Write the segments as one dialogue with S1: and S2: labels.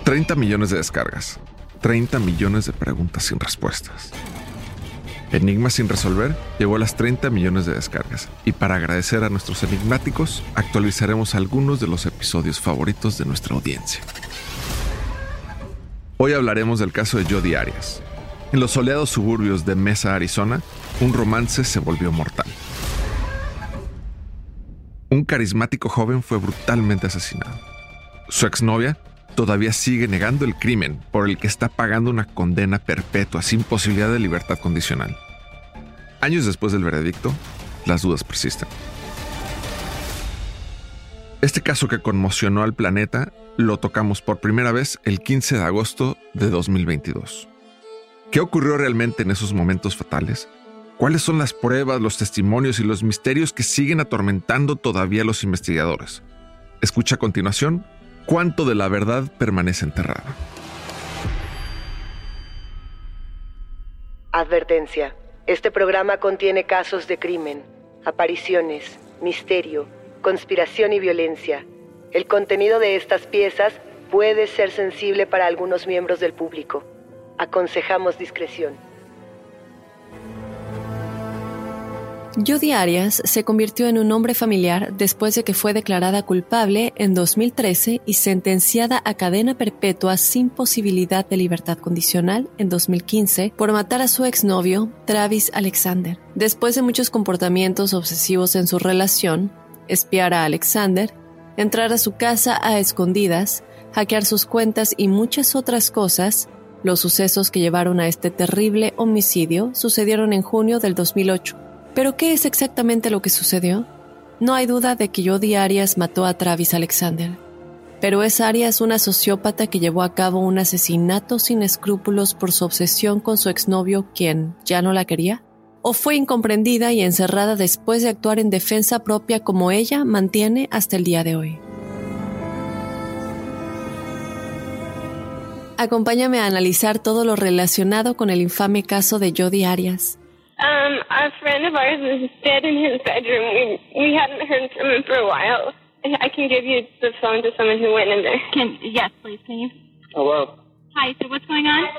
S1: 30 millones de descargas, 30 millones de preguntas sin respuestas. Enigma sin resolver llegó a las 30 millones de descargas y para agradecer a nuestros enigmáticos actualizaremos algunos de los episodios favoritos de nuestra audiencia. Hoy hablaremos del caso de Jodi Arias. En los soleados suburbios de Mesa, Arizona, un romance se volvió mortal. Un carismático joven fue brutalmente asesinado. Su exnovia todavía sigue negando el crimen por el que está pagando una condena perpetua sin posibilidad de libertad condicional. Años después del veredicto, las dudas persisten. Este caso que conmocionó al planeta lo tocamos por primera vez el 15 de agosto de 2022. ¿Qué ocurrió realmente en esos momentos fatales? ¿Cuáles son las pruebas, los testimonios y los misterios que siguen atormentando todavía a los investigadores? Escucha a continuación cuánto de la verdad permanece enterrado.
S2: Advertencia. Este programa contiene casos de crimen, apariciones, misterio, conspiración y violencia. El contenido de estas piezas puede ser sensible para algunos miembros del público. Aconsejamos discreción.
S3: Jodi Arias se convirtió en un hombre familiar después de que fue declarada culpable en 2013 y sentenciada a cadena perpetua sin posibilidad de libertad condicional en 2015 por matar a su exnovio, Travis Alexander. Después de muchos comportamientos obsesivos en su relación, espiar a Alexander, entrar a su casa a escondidas, hackear sus cuentas y muchas otras cosas, los sucesos que llevaron a este terrible homicidio sucedieron en junio del 2008. ¿Pero qué es exactamente lo que sucedió? No hay duda de que Jodi Arias mató a Travis Alexander. Pero ¿es Arias una sociópata que llevó a cabo un asesinato sin escrúpulos por su obsesión con su exnovio, quien ya no la quería? ¿O fue incomprendida y encerrada después de actuar en defensa propia como ella mantiene hasta el día de hoy? Acompáñame a analizar todo lo relacionado con el infame caso de Jodi Arias.
S4: A friend of ours is dead in his bedroom. We hadn't heard from him for a while. I can give you the phone to someone who went in there.
S5: Yes, please, can you?
S4: Hello.
S5: Hi, so what's going on?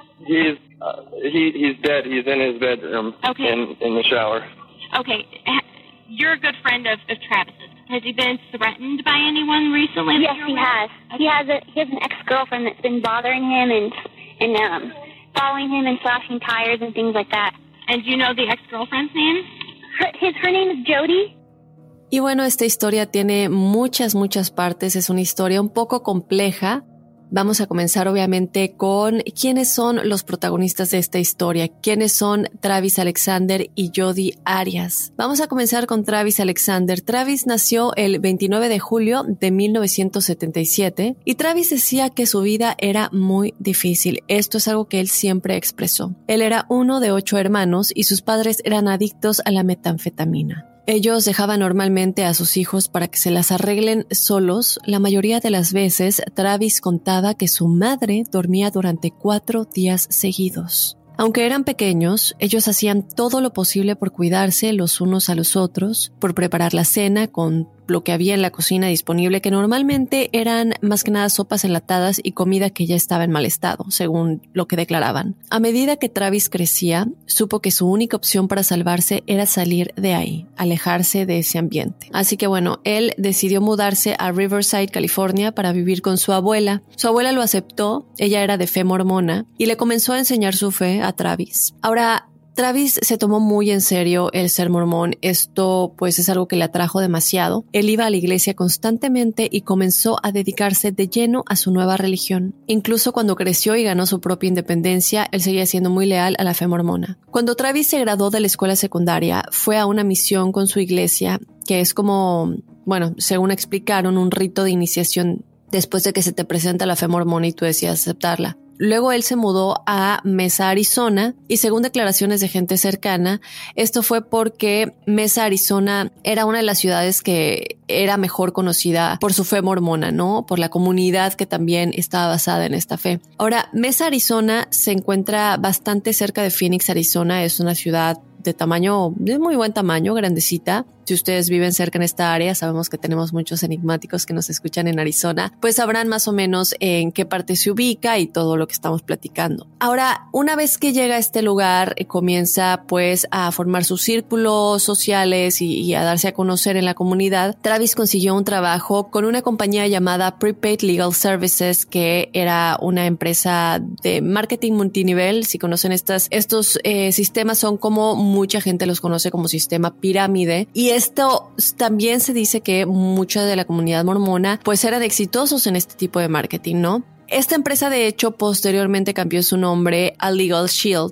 S4: He's dead. He's in his bedroom.
S5: Okay.
S4: In the shower.
S5: Okay, you're a good friend of Travis's. Has he been threatened by anyone recently?
S6: Yes, he has. Okay. He has an ex-girlfriend that's been bothering him and following him and slashing tires and things like that.
S5: And do you know the ex-girlfriend's name?
S6: Her name is Jodi.
S3: Y bueno, esta historia tiene muchas partes. Es una historia un poco compleja. Vamos a comenzar obviamente con quiénes son los protagonistas de esta historia, quiénes son Travis Alexander y Jodi Arias. Vamos a comenzar con Travis Alexander. Travis nació el 29 de julio de 1977 y Travis decía que su vida era muy difícil. Esto es algo que él siempre expresó. Él era uno de 8 hermanos y sus padres eran adictos a la metanfetamina. Ellos dejaban normalmente a sus hijos para que se las arreglen solos. La mayoría de las veces, Travis contaba que su madre dormía durante 4 días seguidos. Aunque eran pequeños, ellos hacían todo lo posible por cuidarse los unos a los otros, por preparar la cena con lo que había en la cocina disponible, que normalmente eran más que nada sopas enlatadas y comida que ya estaba en mal estado, según lo que declaraban. A medida que Travis crecía, supo que su única opción para salvarse era salir de ahí, alejarse de ese ambiente. Así que bueno, él decidió mudarse a Riverside, California, para vivir con su abuela. Su abuela lo aceptó, ella era de fe mormona, y le comenzó a enseñar su fe a Travis. Ahora, Travis se tomó muy en serio el ser mormón. Esto pues es algo que le atrajo demasiado. Él iba a la iglesia constantemente y comenzó a dedicarse de lleno a su nueva religión. Incluso cuando creció y ganó su propia independencia, él seguía siendo muy leal a la fe mormona. Cuando Travis se graduó de la escuela secundaria, fue a una misión con su iglesia, que es como, bueno, según explicaron, un rito de iniciación después de que se te presenta la fe mormona y tú decidas aceptarla. Luego él se mudó a Mesa, Arizona, y según declaraciones de gente cercana, esto fue porque Mesa, Arizona era una de las ciudades que era mejor conocida por su fe mormona, ¿no? Por la comunidad que también estaba basada en esta fe. Ahora, Mesa, Arizona se encuentra bastante cerca de Phoenix, Arizona. Es una ciudad de muy buen tamaño, grandecita. Si ustedes viven cerca en esta área, sabemos que tenemos muchos enigmáticos que nos escuchan en Arizona, pues sabrán más o menos en qué parte se ubica y todo lo que estamos platicando. Ahora, una vez que llega a este lugar, comienza pues a formar sus círculos sociales y a darse a conocer en la comunidad. Travis consiguió un trabajo con una compañía llamada Prepaid Legal Services, que era una empresa de marketing multinivel. Si conocen estos sistemas, son como mucha gente los conoce como sistema pirámide, y esto también se dice que mucha de la comunidad mormona pues eran exitosos en este tipo de marketing, ¿no? Esta empresa de hecho posteriormente cambió su nombre a Legal Shield.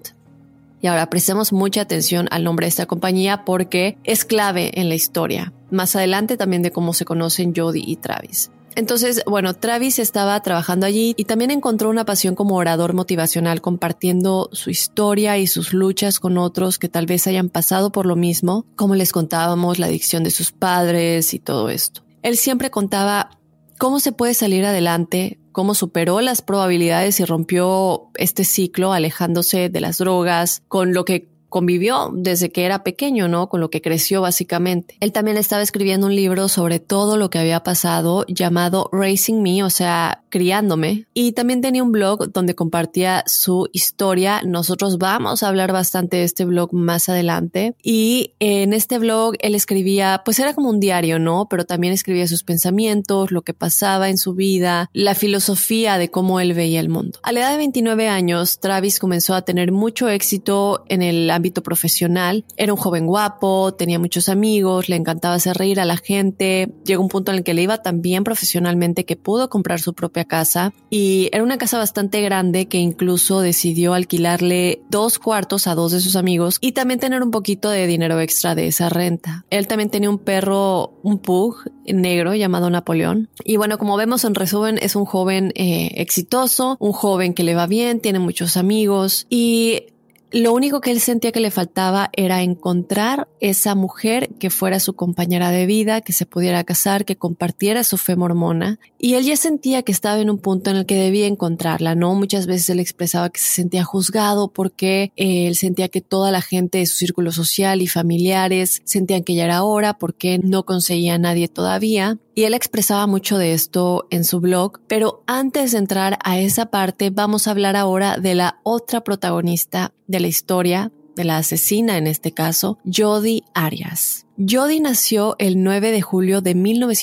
S3: Y ahora prestemos mucha atención al nombre de esta compañía porque es clave en la historia. Más adelante también de cómo se conocen Jodi y Travis. Entonces, bueno, Travis estaba trabajando allí y también encontró una pasión como orador motivacional, compartiendo su historia y sus luchas con otros que tal vez hayan pasado por lo mismo, como les contábamos, la adicción de sus padres y todo esto. Él siempre contaba cómo se puede salir adelante, cómo superó las probabilidades y rompió este ciclo alejándose de las drogas, con lo que convivió desde que era pequeño, ¿no? Con lo que creció básicamente. Él también estaba escribiendo un libro sobre todo lo que había pasado llamado Raising Me, o sea, criándome. Y también tenía un blog donde compartía su historia. Nosotros vamos a hablar bastante de este blog más adelante. Y en este blog él escribía, pues era como un diario, ¿no? Pero también escribía sus pensamientos, lo que pasaba en su vida, la filosofía de cómo él veía el mundo. A la edad de 29 años, Travis comenzó a tener mucho éxito en el ámbito profesional. Era un joven guapo, tenía muchos amigos, le encantaba hacer reír a la gente. Llegó un punto en el que le iba tan bien profesionalmente que pudo comprar su propia casa, y era una casa bastante grande que incluso decidió alquilarle 2 cuartos a 2 de sus amigos y también tener un poquito de dinero extra de esa renta. Él también tenía un perro, un pug negro llamado Napoleón. Y bueno, como vemos en resumen, es un joven exitoso, un joven que le va bien, tiene muchos amigos, y lo único que él sentía que le faltaba era encontrar esa mujer que fuera su compañera de vida, que se pudiera casar, que compartiera su fe mormona. Y él ya sentía que estaba en un punto en el que debía encontrarla, ¿no? Muchas veces él expresaba que se sentía juzgado porque él sentía que toda la gente de su círculo social y familiares sentían que ya era hora porque no conseguía a nadie todavía. Y él expresaba mucho de esto en su blog, pero antes de entrar a esa parte, vamos a hablar ahora de la otra protagonista de la historia, de la asesina en este caso, Jodi Arias. Jodi nació el 9 de julio de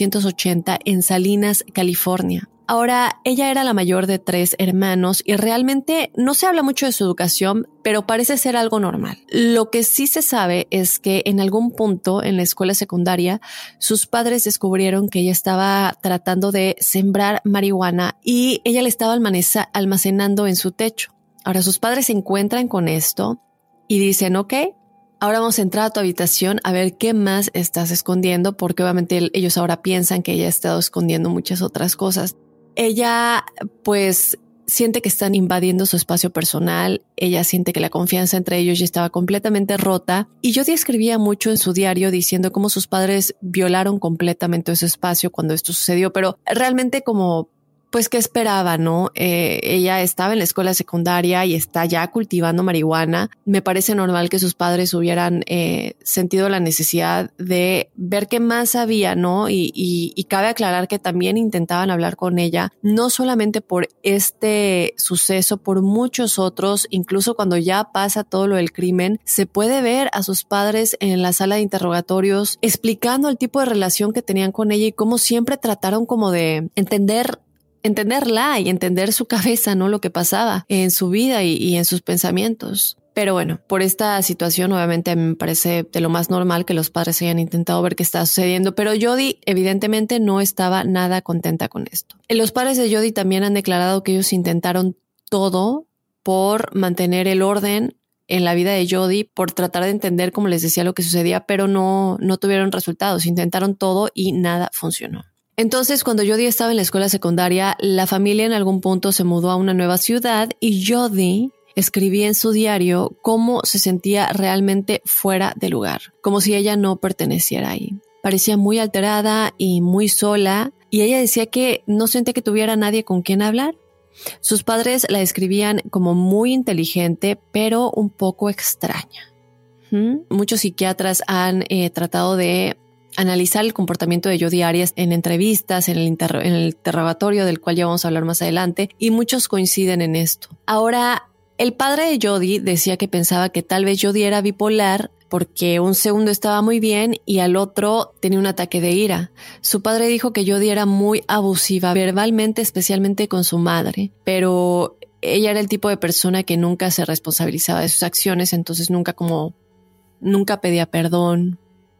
S3: 1980 en Salinas, California. Ahora, ella era la mayor de 3 hermanos y realmente no se habla mucho de su educación, pero parece ser algo normal. Lo que sí se sabe es que en algún punto en la escuela secundaria, sus padres descubrieron que ella estaba tratando de sembrar marihuana y ella la estaba almacenando en su techo. Ahora, sus padres se encuentran con esto y dicen, ok, ahora vamos a entrar a tu habitación a ver qué más estás escondiendo, porque obviamente ellos ahora piensan que ella ha estado escondiendo muchas otras cosas. Ella pues siente que están invadiendo su espacio personal, ella siente que la confianza entre ellos ya estaba completamente rota, y Jodi escribía mucho en su diario diciendo cómo sus padres violaron completamente ese espacio cuando esto sucedió, pero realmente como pues qué esperaba, ¿no? Ella estaba en la escuela secundaria y está ya cultivando marihuana. Me parece normal que sus padres hubieran sentido la necesidad de ver qué más había, ¿no? Y cabe aclarar que también intentaban hablar con ella, no solamente por este suceso, por muchos otros. Incluso cuando ya pasa todo lo del crimen, se puede ver a sus padres en la sala de interrogatorios explicando el tipo de relación que tenían con ella y cómo siempre trataron como de entenderla y entender su cabeza, ¿no? Lo que pasaba en su vida y en sus pensamientos. Pero bueno, por esta situación obviamente a mí me parece de lo más normal que los padres hayan intentado ver qué está sucediendo, pero Jodi evidentemente no estaba nada contenta con esto. Los padres de Jodi también han declarado que ellos intentaron todo por mantener el orden en la vida de Jodi, por tratar de entender, como les decía, lo que sucedía, pero no tuvieron resultados. Intentaron todo y nada funcionó. Entonces, cuando Jodi estaba en la escuela secundaria, la familia en algún punto se mudó a una nueva ciudad y Jodi escribía en su diario cómo se sentía realmente fuera de lugar, como si ella no perteneciera ahí. Parecía muy alterada y muy sola, y ella decía que no sentía que tuviera nadie con quien hablar. Sus padres la describían como muy inteligente, pero un poco extraña. Muchos psiquiatras han tratado de analizar el comportamiento de Jodi Arias en entrevistas, en el interrogatorio del cual ya vamos a hablar más adelante, y muchos coinciden en esto. Ahora, el padre de Jodi decía que pensaba que tal vez Jodi era bipolar porque un segundo estaba muy bien y al otro tenía un ataque de ira. Su padre dijo que Jodi era muy abusiva verbalmente, especialmente con su madre, pero ella era el tipo de persona que nunca se responsabilizaba de sus acciones, entonces nunca pedía perdón,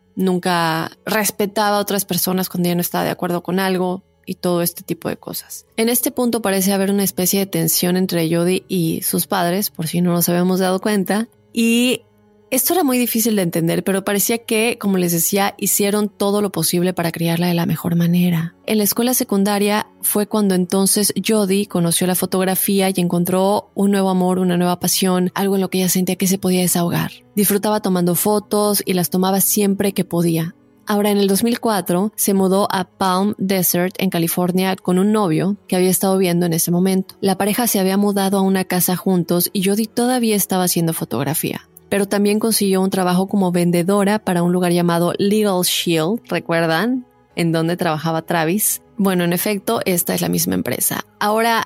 S3: nunca respetaba a otras personas cuando ella no estaba de acuerdo con algo y todo este tipo de cosas. En este punto parece haber una especie de tensión entre Jodi y sus padres, por si no nos habíamos dado cuenta, y esto era muy difícil de entender, pero parecía que, como les decía, hicieron todo lo posible para criarla de la mejor manera. En la escuela secundaria fue cuando entonces Jodi conoció la fotografía y encontró un nuevo amor, una nueva pasión, algo en lo que ella sentía que se podía desahogar. Disfrutaba tomando fotos y las tomaba siempre que podía. Ahora, en el 2004, se mudó a Palm Desert, en California, con un novio que había estado viendo en ese momento. La pareja se había mudado a una casa juntos y Jodi todavía estaba haciendo fotografía. Pero también consiguió un trabajo como vendedora para un lugar llamado Legal Shield, ¿recuerdan? En donde trabajaba Travis. Bueno, en efecto, esta es la misma empresa. Ahora,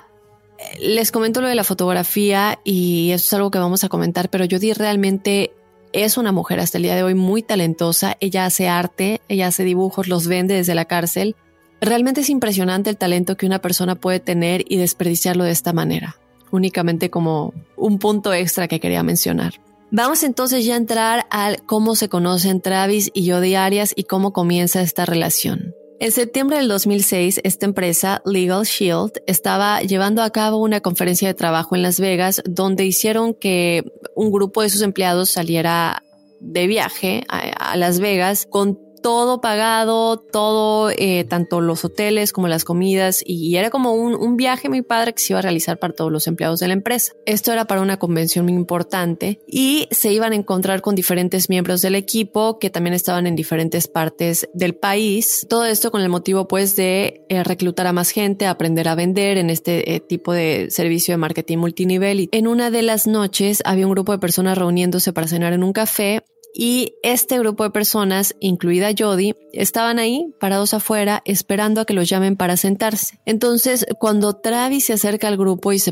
S3: les comento lo de la fotografía y eso es algo que vamos a comentar, pero Jodi realmente es una mujer hasta el día de hoy muy talentosa. Ella hace arte, ella hace dibujos, los vende desde la cárcel. Realmente es impresionante el talento que una persona puede tener y desperdiciarlo de esta manera. Únicamente como un punto extra que quería mencionar. Vamos entonces ya a entrar al cómo se conocen Travis y Jodi Arias y cómo comienza esta relación. En septiembre del 2006, esta empresa, Legal Shield, estaba llevando a cabo una conferencia de trabajo en Las Vegas donde hicieron que un grupo de sus empleados saliera de viaje a Las Vegas con todo pagado, todo, tanto los hoteles como las comidas, y era como un viaje muy padre que se iba a realizar para todos los empleados de la empresa. Esto era para una convención muy importante y se iban a encontrar con diferentes miembros del equipo que también estaban en diferentes partes del país. Todo esto con el motivo pues de reclutar a más gente, aprender a vender en este tipo de servicio de marketing multinivel. Y en una de las noches había un grupo de personas reuniéndose para cenar en un café. Y este grupo de personas, incluida Jodi, estaban ahí parados afuera esperando a que los llamen para sentarse. Entonces, cuando Travis se acerca al grupo y se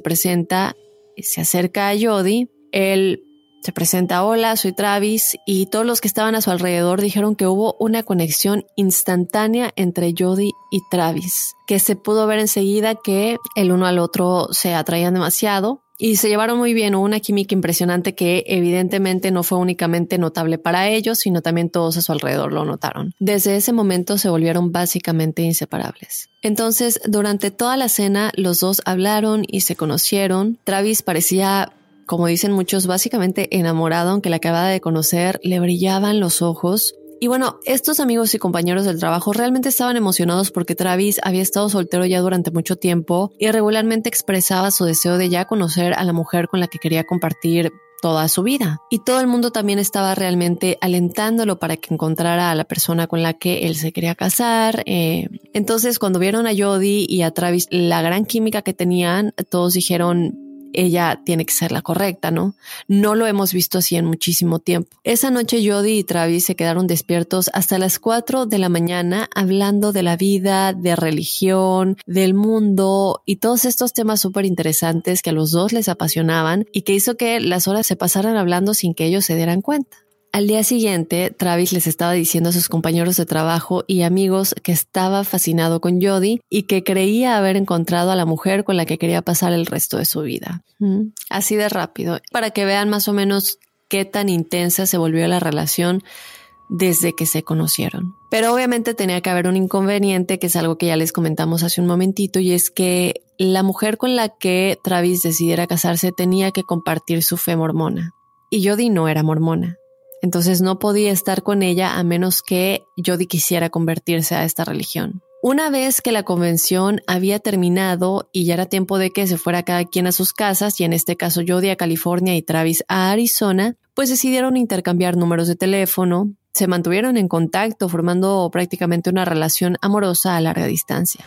S3: acerca a Jodi, él se presenta: hola, soy Travis, y todos los que estaban a su alrededor dijeron que hubo una conexión instantánea entre Jodi y Travis, que se pudo ver enseguida que el uno al otro se atraían demasiado. Y se llevaron muy bien, hubo una química impresionante que evidentemente no fue únicamente notable para ellos, sino también todos a su alrededor lo notaron. Desde ese momento se volvieron básicamente inseparables. Entonces, durante toda la cena, los dos hablaron y se conocieron. Travis parecía, como dicen muchos, básicamente enamorado, aunque la acababa de conocer, le brillaban los ojos. Y bueno, estos amigos y compañeros del trabajo realmente estaban emocionados porque Travis había estado soltero ya durante mucho tiempo y regularmente expresaba su deseo de ya conocer a la mujer con la que quería compartir toda su vida. Y todo el mundo también estaba realmente alentándolo para que encontrara a la persona con la que él se quería casar. Entonces, cuando vieron a Jodi y a Travis la gran química que tenían, todos dijeron: ella tiene que ser la correcta, ¿no? No lo hemos visto así en muchísimo tiempo. Esa noche Jodi y Travis se quedaron despiertos hasta las 4 de la mañana hablando de la vida, de religión, del mundo y todos estos temas súper interesantes que a los dos les apasionaban y que hizo que las horas se pasaran hablando sin que ellos se dieran cuenta. Al día siguiente, Travis les estaba diciendo a sus compañeros de trabajo y amigos que estaba fascinado con Jodi y que creía haber encontrado a la mujer con la que quería pasar el resto de su vida. Así de rápido, para que vean más o menos qué tan intensa se volvió la relación desde que se conocieron. Pero obviamente tenía que haber un inconveniente, que es algo que ya les comentamos hace un momentito, y es que la mujer con la que Travis decidiera casarse tenía que compartir su fe mormona. Y Jodi no era mormona. Entonces no podía estar con ella a menos que Jodi quisiera convertirse a esta religión. Una vez que la convención había terminado y ya era tiempo de que se fuera cada quien a sus casas, y en este caso Jodi a California y Travis a Arizona, pues decidieron intercambiar números de teléfono, se mantuvieron en contacto formando prácticamente una relación amorosa a larga distancia.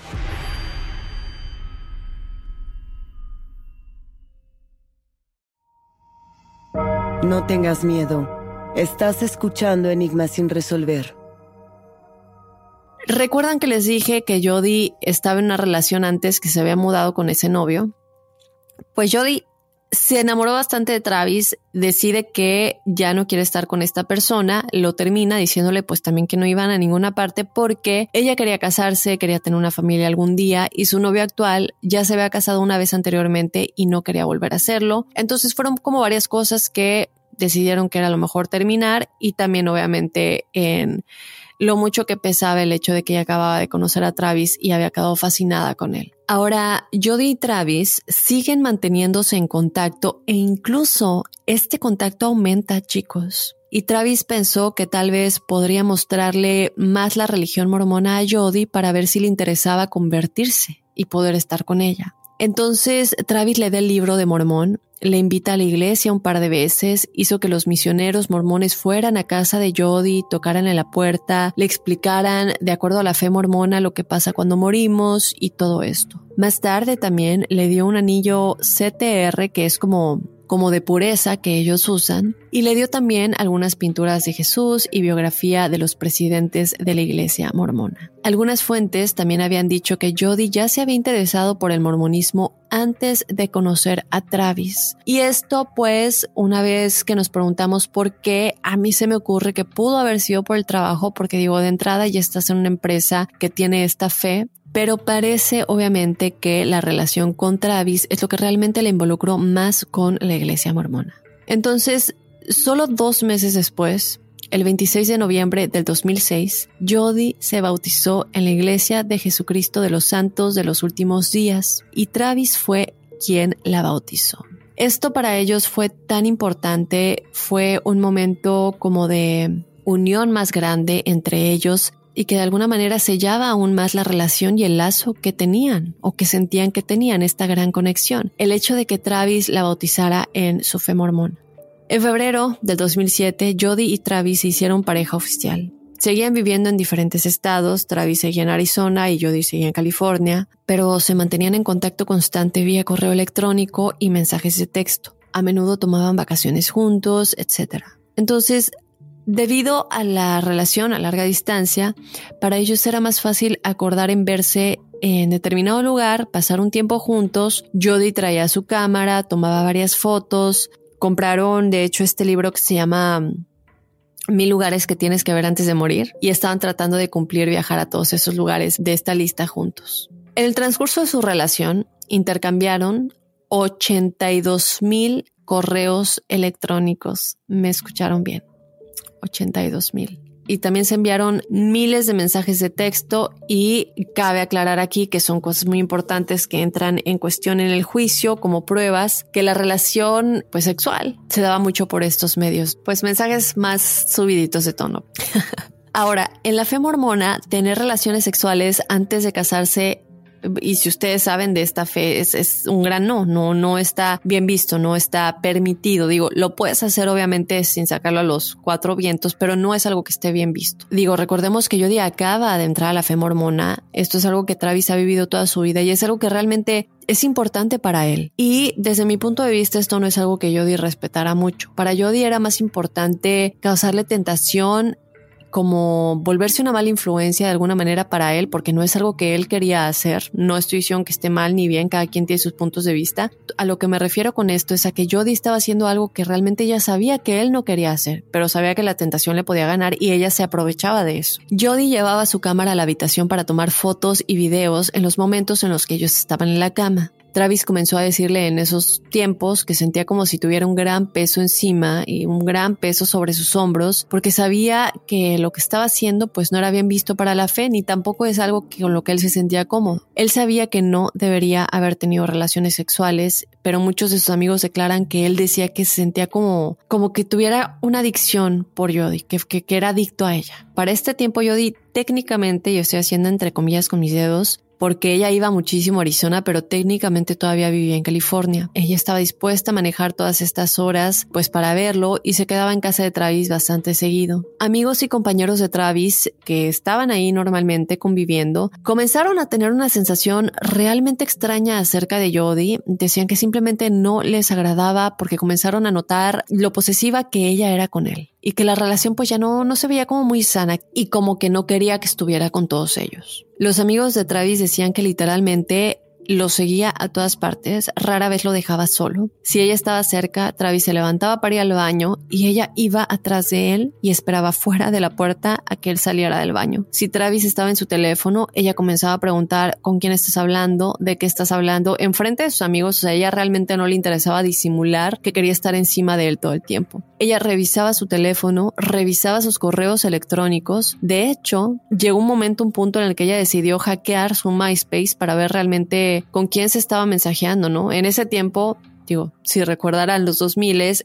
S7: No tengas miedo.
S2: Estás escuchando Enigmas sin resolver.
S3: ¿Recuerdan que les dije que Jody estaba en una relación antes, que se había mudado con ese novio? Pues Jody se enamoró bastante de Travis, decide que ya no quiere estar con esta persona, lo termina diciéndole pues también que no iban a ninguna parte porque ella quería casarse, quería tener una familia algún día y su novio actual ya se había casado una vez anteriormente y no quería volver a hacerlo. Entonces fueron como varias cosas que decidieron que era lo mejor terminar, y también obviamente en lo mucho que pesaba el hecho de que ella acababa de conocer a Travis y había quedado fascinada con él. Ahora, Jody y Travis siguen manteniéndose en contacto e incluso este contacto aumenta, chicos. Y Travis pensó que tal vez podría mostrarle más la religión mormona a Jody para ver si le interesaba convertirse y poder estar con ella. Entonces Travis le da el libro de Mormón, le invita a la iglesia un par de veces, hizo que los misioneros mormones fueran a casa de Jody, tocaran en la puerta, le explicaran de acuerdo a la fe mormona lo que pasa cuando morimos y todo esto. Más tarde también le dio un anillo CTR, que es como de pureza que ellos usan, y le dio también algunas pinturas de Jesús y biografía de los presidentes de la iglesia mormona. Algunas fuentes también habían dicho que Jody ya se había interesado por el mormonismo antes de conocer a Travis. Y esto pues, una vez que nos preguntamos por qué, a mí se me ocurre que pudo haber sido por el trabajo, porque digo, de entrada ya estás en una empresa que tiene esta fe, pero parece obviamente que la relación con Travis es lo que realmente le involucró más con la iglesia mormona. Entonces, solo 2 meses después, el 26 de noviembre del 2006, Jody se bautizó en la Iglesia de Jesucristo de los Santos de los Últimos Días y Travis fue quien la bautizó. Esto para ellos fue tan importante, fue un momento como de unión más grande entre ellos, y que de alguna manera sellaba aún más la relación y el lazo que tenían o que sentían que tenían, esta gran conexión. El hecho de que Travis la bautizara en su fe mormona. En febrero del 2007, Jody y Travis se hicieron pareja oficial. Seguían viviendo en diferentes estados, Travis seguía en Arizona y Jody seguía en California, pero se mantenían en contacto constante vía correo electrónico y mensajes de texto. A menudo tomaban vacaciones juntos, etc. Entonces, debido a la relación a larga distancia, para ellos era más fácil acordar en verse en determinado lugar, pasar un tiempo juntos. Jody traía su cámara, tomaba varias fotos. Compraron, de hecho, este libro que se llama 1000 lugares que tienes que ver antes de morir, y estaban tratando de cumplir viajar a todos esos lugares de esta lista juntos. En el transcurso de su relación, intercambiaron 82,000 correos electrónicos. ¿Me escucharon bien? 82,000. Y también se enviaron miles de mensajes de texto, y cabe aclarar aquí que son cosas muy importantes que entran en cuestión en el juicio como pruebas, que la relación pues sexual se daba mucho por estos medios, pues mensajes más subiditos de tono. Ahora, en la fe mormona, tener relaciones sexuales antes de casarse, y si ustedes saben de esta fe, es un gran no está bien visto, no está permitido. Digo, lo puedes hacer obviamente sin sacarlo a los 4 vientos, pero no es algo que esté bien visto. Digo, recordemos que Jody acaba de entrar a la fe mormona. Esto es algo que Travis ha vivido toda su vida y es algo que realmente es importante para él. Y desde mi punto de vista, esto no es algo que Jody respetara mucho. Para Jody era más importante causarle tentación, como volverse una mala influencia de alguna manera para él, porque no es algo que él quería hacer. No estoy diciendo que esté mal ni bien, cada quien tiene sus puntos de vista. A lo que me refiero con esto es a que Jody estaba haciendo algo que realmente ella sabía que él no quería hacer, pero sabía que la tentación le podía ganar y ella se aprovechaba de eso. Jody llevaba su cámara a la habitación para tomar fotos y videos en los momentos en los que ellos estaban en la cama. Travis comenzó a decirle en esos tiempos que sentía como si tuviera un gran peso encima y un gran peso sobre sus hombros, porque sabía que lo que estaba haciendo pues no era bien visto para la fe, ni tampoco es algo con lo que él se sentía cómodo. Él sabía que no debería haber tenido relaciones sexuales, pero muchos de sus amigos declaran que él decía que se sentía como que tuviera una adicción por Jody, que era adicto a ella. Para este tiempo Jody técnicamente, yo estoy haciendo entre comillas con mis dedos, porque ella iba muchísimo a Arizona, pero técnicamente todavía vivía en California. Ella estaba dispuesta a manejar todas estas horas pues para verlo y se quedaba en casa de Travis bastante seguido. Amigos y compañeros de Travis que estaban ahí normalmente conviviendo comenzaron a tener una sensación realmente extraña acerca de Jody. Decían que simplemente no les agradaba porque comenzaron a notar lo posesiva que ella era con él. y que la relación pues ya no se veía como muy sana y como que no quería que estuviera con todos ellos. Los amigos de Travis decían que literalmente lo seguía a todas partes, rara vez lo dejaba solo. Si ella estaba cerca, Travis se levantaba para ir al baño y ella iba atrás de él y esperaba fuera de la puerta a que él saliera del baño. Si Travis estaba en su teléfono, ella comenzaba a preguntar ¿con quién estás hablando? ¿De qué estás hablando? Enfrente de sus amigos, o sea, ella realmente no le interesaba disimular que quería estar encima de él todo el tiempo. Ella revisaba su teléfono, revisaba sus correos electrónicos. De hecho, llegó un punto en el que ella decidió hackear su MySpace para ver realmente con quién se estaba mensajeando, ¿no? En ese tiempo, digo, si recordarán los 2000,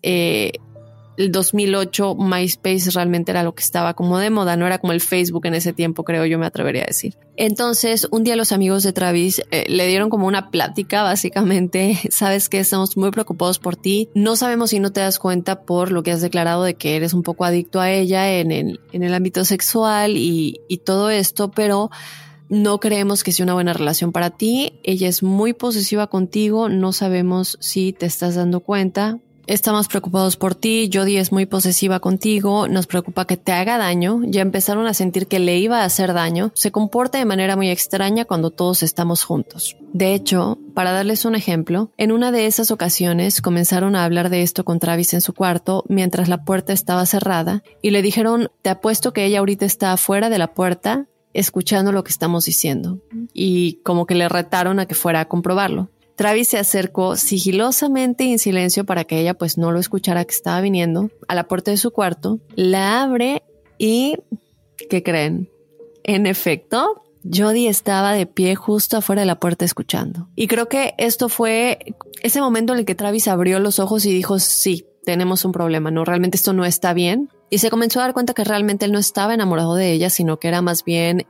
S3: el 2008 MySpace realmente era lo que estaba como de moda, no era como el Facebook en ese tiempo, creo yo, me atrevería a decir. Entonces, un día los amigos de Travis le dieron como una plática, básicamente, sabes que estamos muy preocupados por ti, no sabemos si no te das cuenta por lo que has declarado de que eres un poco adicto a ella en el ámbito sexual y todo esto, pero no creemos que sea una buena relación para ti. Ella es muy posesiva contigo. No sabemos si te estás dando cuenta. Estamos preocupados por ti. Jody es muy posesiva contigo. Nos preocupa que te haga daño. Ya empezaron a sentir que le iba a hacer daño. Se comporta de manera muy extraña cuando todos estamos juntos. De hecho, para darles un ejemplo, en una de esas ocasiones comenzaron a hablar de esto con Travis en su cuarto mientras la puerta estaba cerrada y le dijeron, te apuesto que ella ahorita está afuera de la puerta escuchando lo que estamos diciendo, y como que le retaron a que fuera a comprobarlo. Travis se acercó sigilosamente y en silencio para que ella pues no lo escuchara que estaba viniendo a la puerta de su cuarto, la abre y ¿qué creen? En efecto, Jody estaba de pie justo afuera de la puerta escuchando. Y creo que esto fue ese momento en el que Travis abrió los ojos y dijo, sí, tenemos un problema, ¿no? Realmente esto no está bien. Y se comenzó a dar cuenta que realmente él no estaba enamorado de ella, sino que era más bien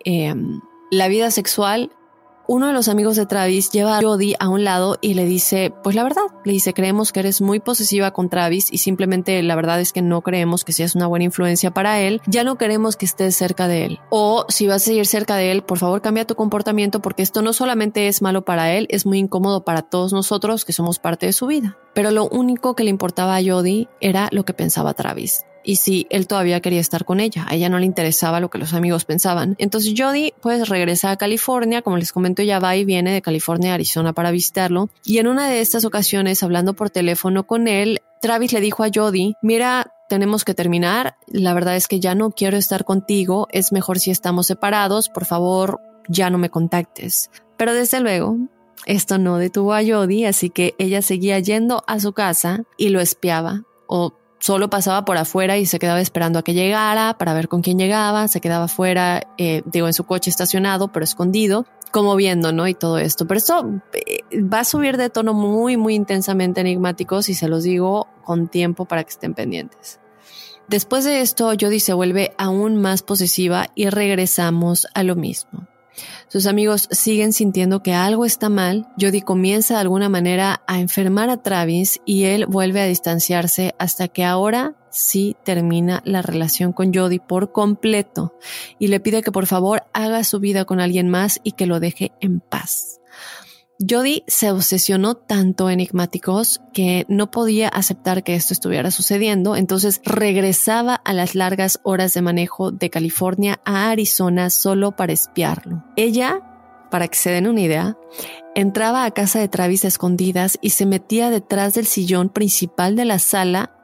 S3: la vida sexual. Uno de los amigos de Travis lleva a Jody a un lado y le dice, pues la verdad, le dice, creemos que eres muy posesiva con Travis y simplemente la verdad es que no creemos que seas una buena influencia para él. Ya no queremos que estés cerca de él. O si vas a seguir cerca de él, por favor cambia tu comportamiento porque esto no solamente es malo para él, es muy incómodo para todos nosotros que somos parte de su vida. Pero lo único que le importaba a Jody era lo que pensaba Travis. Y sí, él todavía quería estar con ella. A ella no le interesaba lo que los amigos pensaban. Entonces Jody pues regresa a California. Como les comento, ella va y viene de California a Arizona para visitarlo. Y en una de estas ocasiones, hablando por teléfono con él, Travis le dijo a Jody, mira, tenemos que terminar. La verdad es que ya no quiero estar contigo. Es mejor si estamos separados. Por favor, ya no me contactes. Pero desde luego, esto no detuvo a Jody, así que ella seguía yendo a su casa y lo espiaba o solo pasaba por afuera y se quedaba esperando a que llegara para ver con quién llegaba. Se quedaba afuera, en su coche estacionado, pero escondido, como viendo, ¿no? Y todo esto. Pero esto va a subir de tono muy, muy intensamente enigmáticos y se los digo con tiempo para que estén pendientes. Después de esto, Jody se vuelve aún más posesiva y regresamos a lo mismo. Sus amigos siguen sintiendo que algo está mal. Jody comienza de alguna manera a enfermar a Travis y él vuelve a distanciarse hasta que ahora sí termina la relación con Jody por completo y le pide que por favor haga su vida con alguien más y que lo deje en paz. Jody se obsesionó tanto enigmáticos que no podía aceptar que esto estuviera sucediendo, entonces regresaba a las largas horas de manejo de California a Arizona solo para espiarlo. Ella, para que se den una idea, entraba a casa de Travis a escondidas y se metía detrás del sillón principal de la sala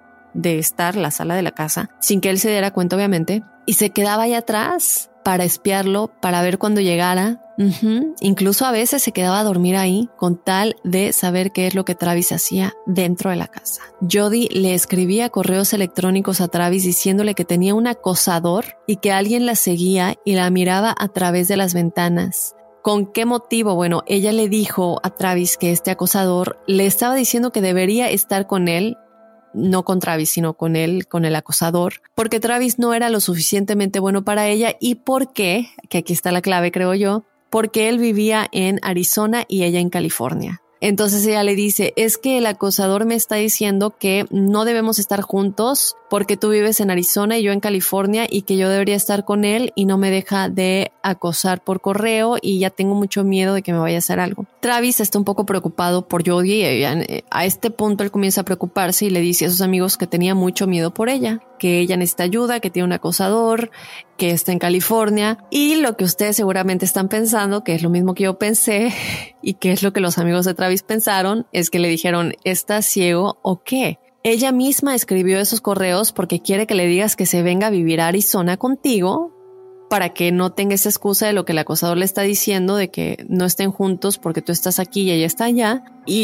S3: la sala de la casa, sin que él se diera cuenta obviamente, y se quedaba ahí atrás para espiarlo, para ver cuando llegara. Incluso a veces se quedaba a dormir ahí con tal de saber qué es lo que Travis hacía dentro de la casa. Jody le escribía correos electrónicos a Travis diciéndole que tenía un acosador y que alguien la seguía y la miraba a través de las ventanas. ¿Con qué motivo? Bueno, ella le dijo a Travis que este acosador le estaba diciendo que debería estar con él, no con Travis, sino con él, con el acosador, porque Travis no era lo suficientemente bueno para ella y porque, que aquí está la clave creo yo, porque él vivía en Arizona y ella en California. Entonces ella le dice, es que el acosador me está diciendo que no debemos estar juntos porque tú vives en Arizona y yo en California y que yo debería estar con él y no me deja de acosar por correo y ya tengo mucho miedo de que me vaya a hacer algo. Travis está un poco preocupado por Jody y a este punto él comienza a preocuparse y le dice a sus amigos que tenía mucho miedo por ella. que ella necesita ayuda, que tiene un acosador, que está en California. Y lo que ustedes seguramente están pensando, que es lo mismo que yo pensé y que es lo que los amigos de Travis pensaron, es que le dijeron, ¿estás ciego o qué? Ella misma escribió esos correos porque quiere que le digas que se venga a vivir a Arizona contigo para que no tenga esa excusa de lo que el acosador le está diciendo de que no estén juntos porque tú estás aquí y ella está allá.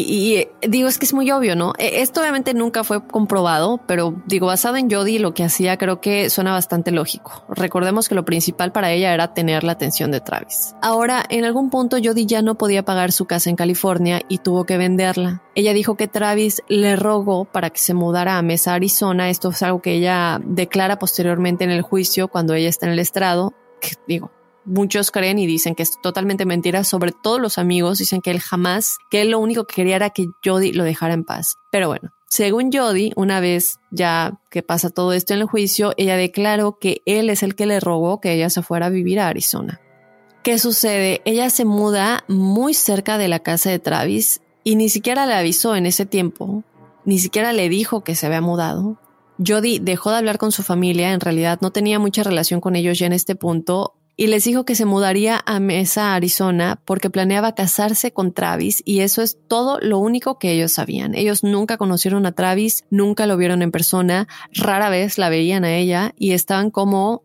S3: Y digo, es que es muy obvio, ¿no? Esto obviamente nunca fue comprobado, pero digo, basado en Jody, lo que hacía creo que suena bastante lógico. Recordemos que lo principal para ella era tener la atención de Travis. Ahora, en algún punto Jody ya no podía pagar su casa en California y tuvo que venderla. Ella dijo que Travis le rogó para que se mudara a Mesa, Arizona. Esto es algo que ella declara posteriormente en el juicio cuando ella está en el estrado. Que, digo, muchos creen y dicen que es totalmente mentira, sobre todo los amigos dicen que él jamás, que él lo único que quería era que Jody lo dejara en paz. Pero bueno, según Jody, una vez ya que pasa todo esto en el juicio, ella declaró que él es el que le rogó que ella se fuera a vivir a Arizona. ¿Qué sucede? Ella se muda muy cerca de la casa de Travis y ni siquiera le avisó en ese tiempo, ni siquiera le dijo que se había mudado. Jody dejó de hablar con su familia, en realidad no tenía mucha relación con ellos ya en este punto, y les dijo que se mudaría a Mesa, Arizona, porque planeaba casarse con Travis, y eso es todo lo único que ellos sabían. Ellos nunca conocieron a Travis, nunca lo vieron en persona, rara vez la veían a ella, y estaban como,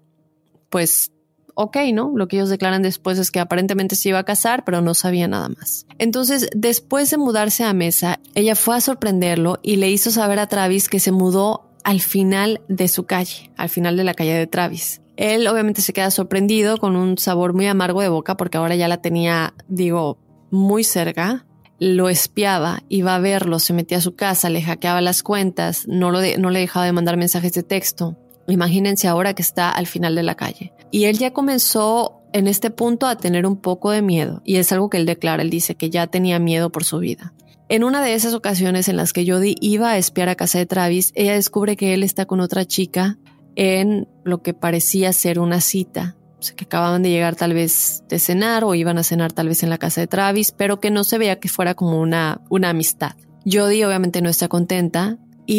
S3: pues, ok, ¿no? Lo que ellos declaran después es que aparentemente se iba a casar, pero no sabía nada más. Entonces, después de mudarse a Mesa, ella fue a sorprenderlo y le hizo saber a Travis que se mudó al final de su calle, al final de la calle de Travis. Él obviamente se queda sorprendido con un sabor muy amargo de boca porque ahora ya la tenía, digo, muy cerca. Lo espiaba, iba a verlo, se metía a su casa, le hackeaba las cuentas, no le dejaba de mandar mensajes de texto. Imagínense ahora que está al final de la calle. Y él ya comenzó en este punto a tener un poco de miedo y es algo que él declara, él dice que ya tenía miedo por su vida. En una de esas ocasiones en las que Jody iba a espiar a casa de Travis, ella descubre que él está con otra chica en lo que parecía ser una cita. O sea, que acababan de llegar tal vez de cenar o iban a cenar tal vez en la casa de Travis, pero que no se veía que fuera como una amistad. Jody obviamente no está contenta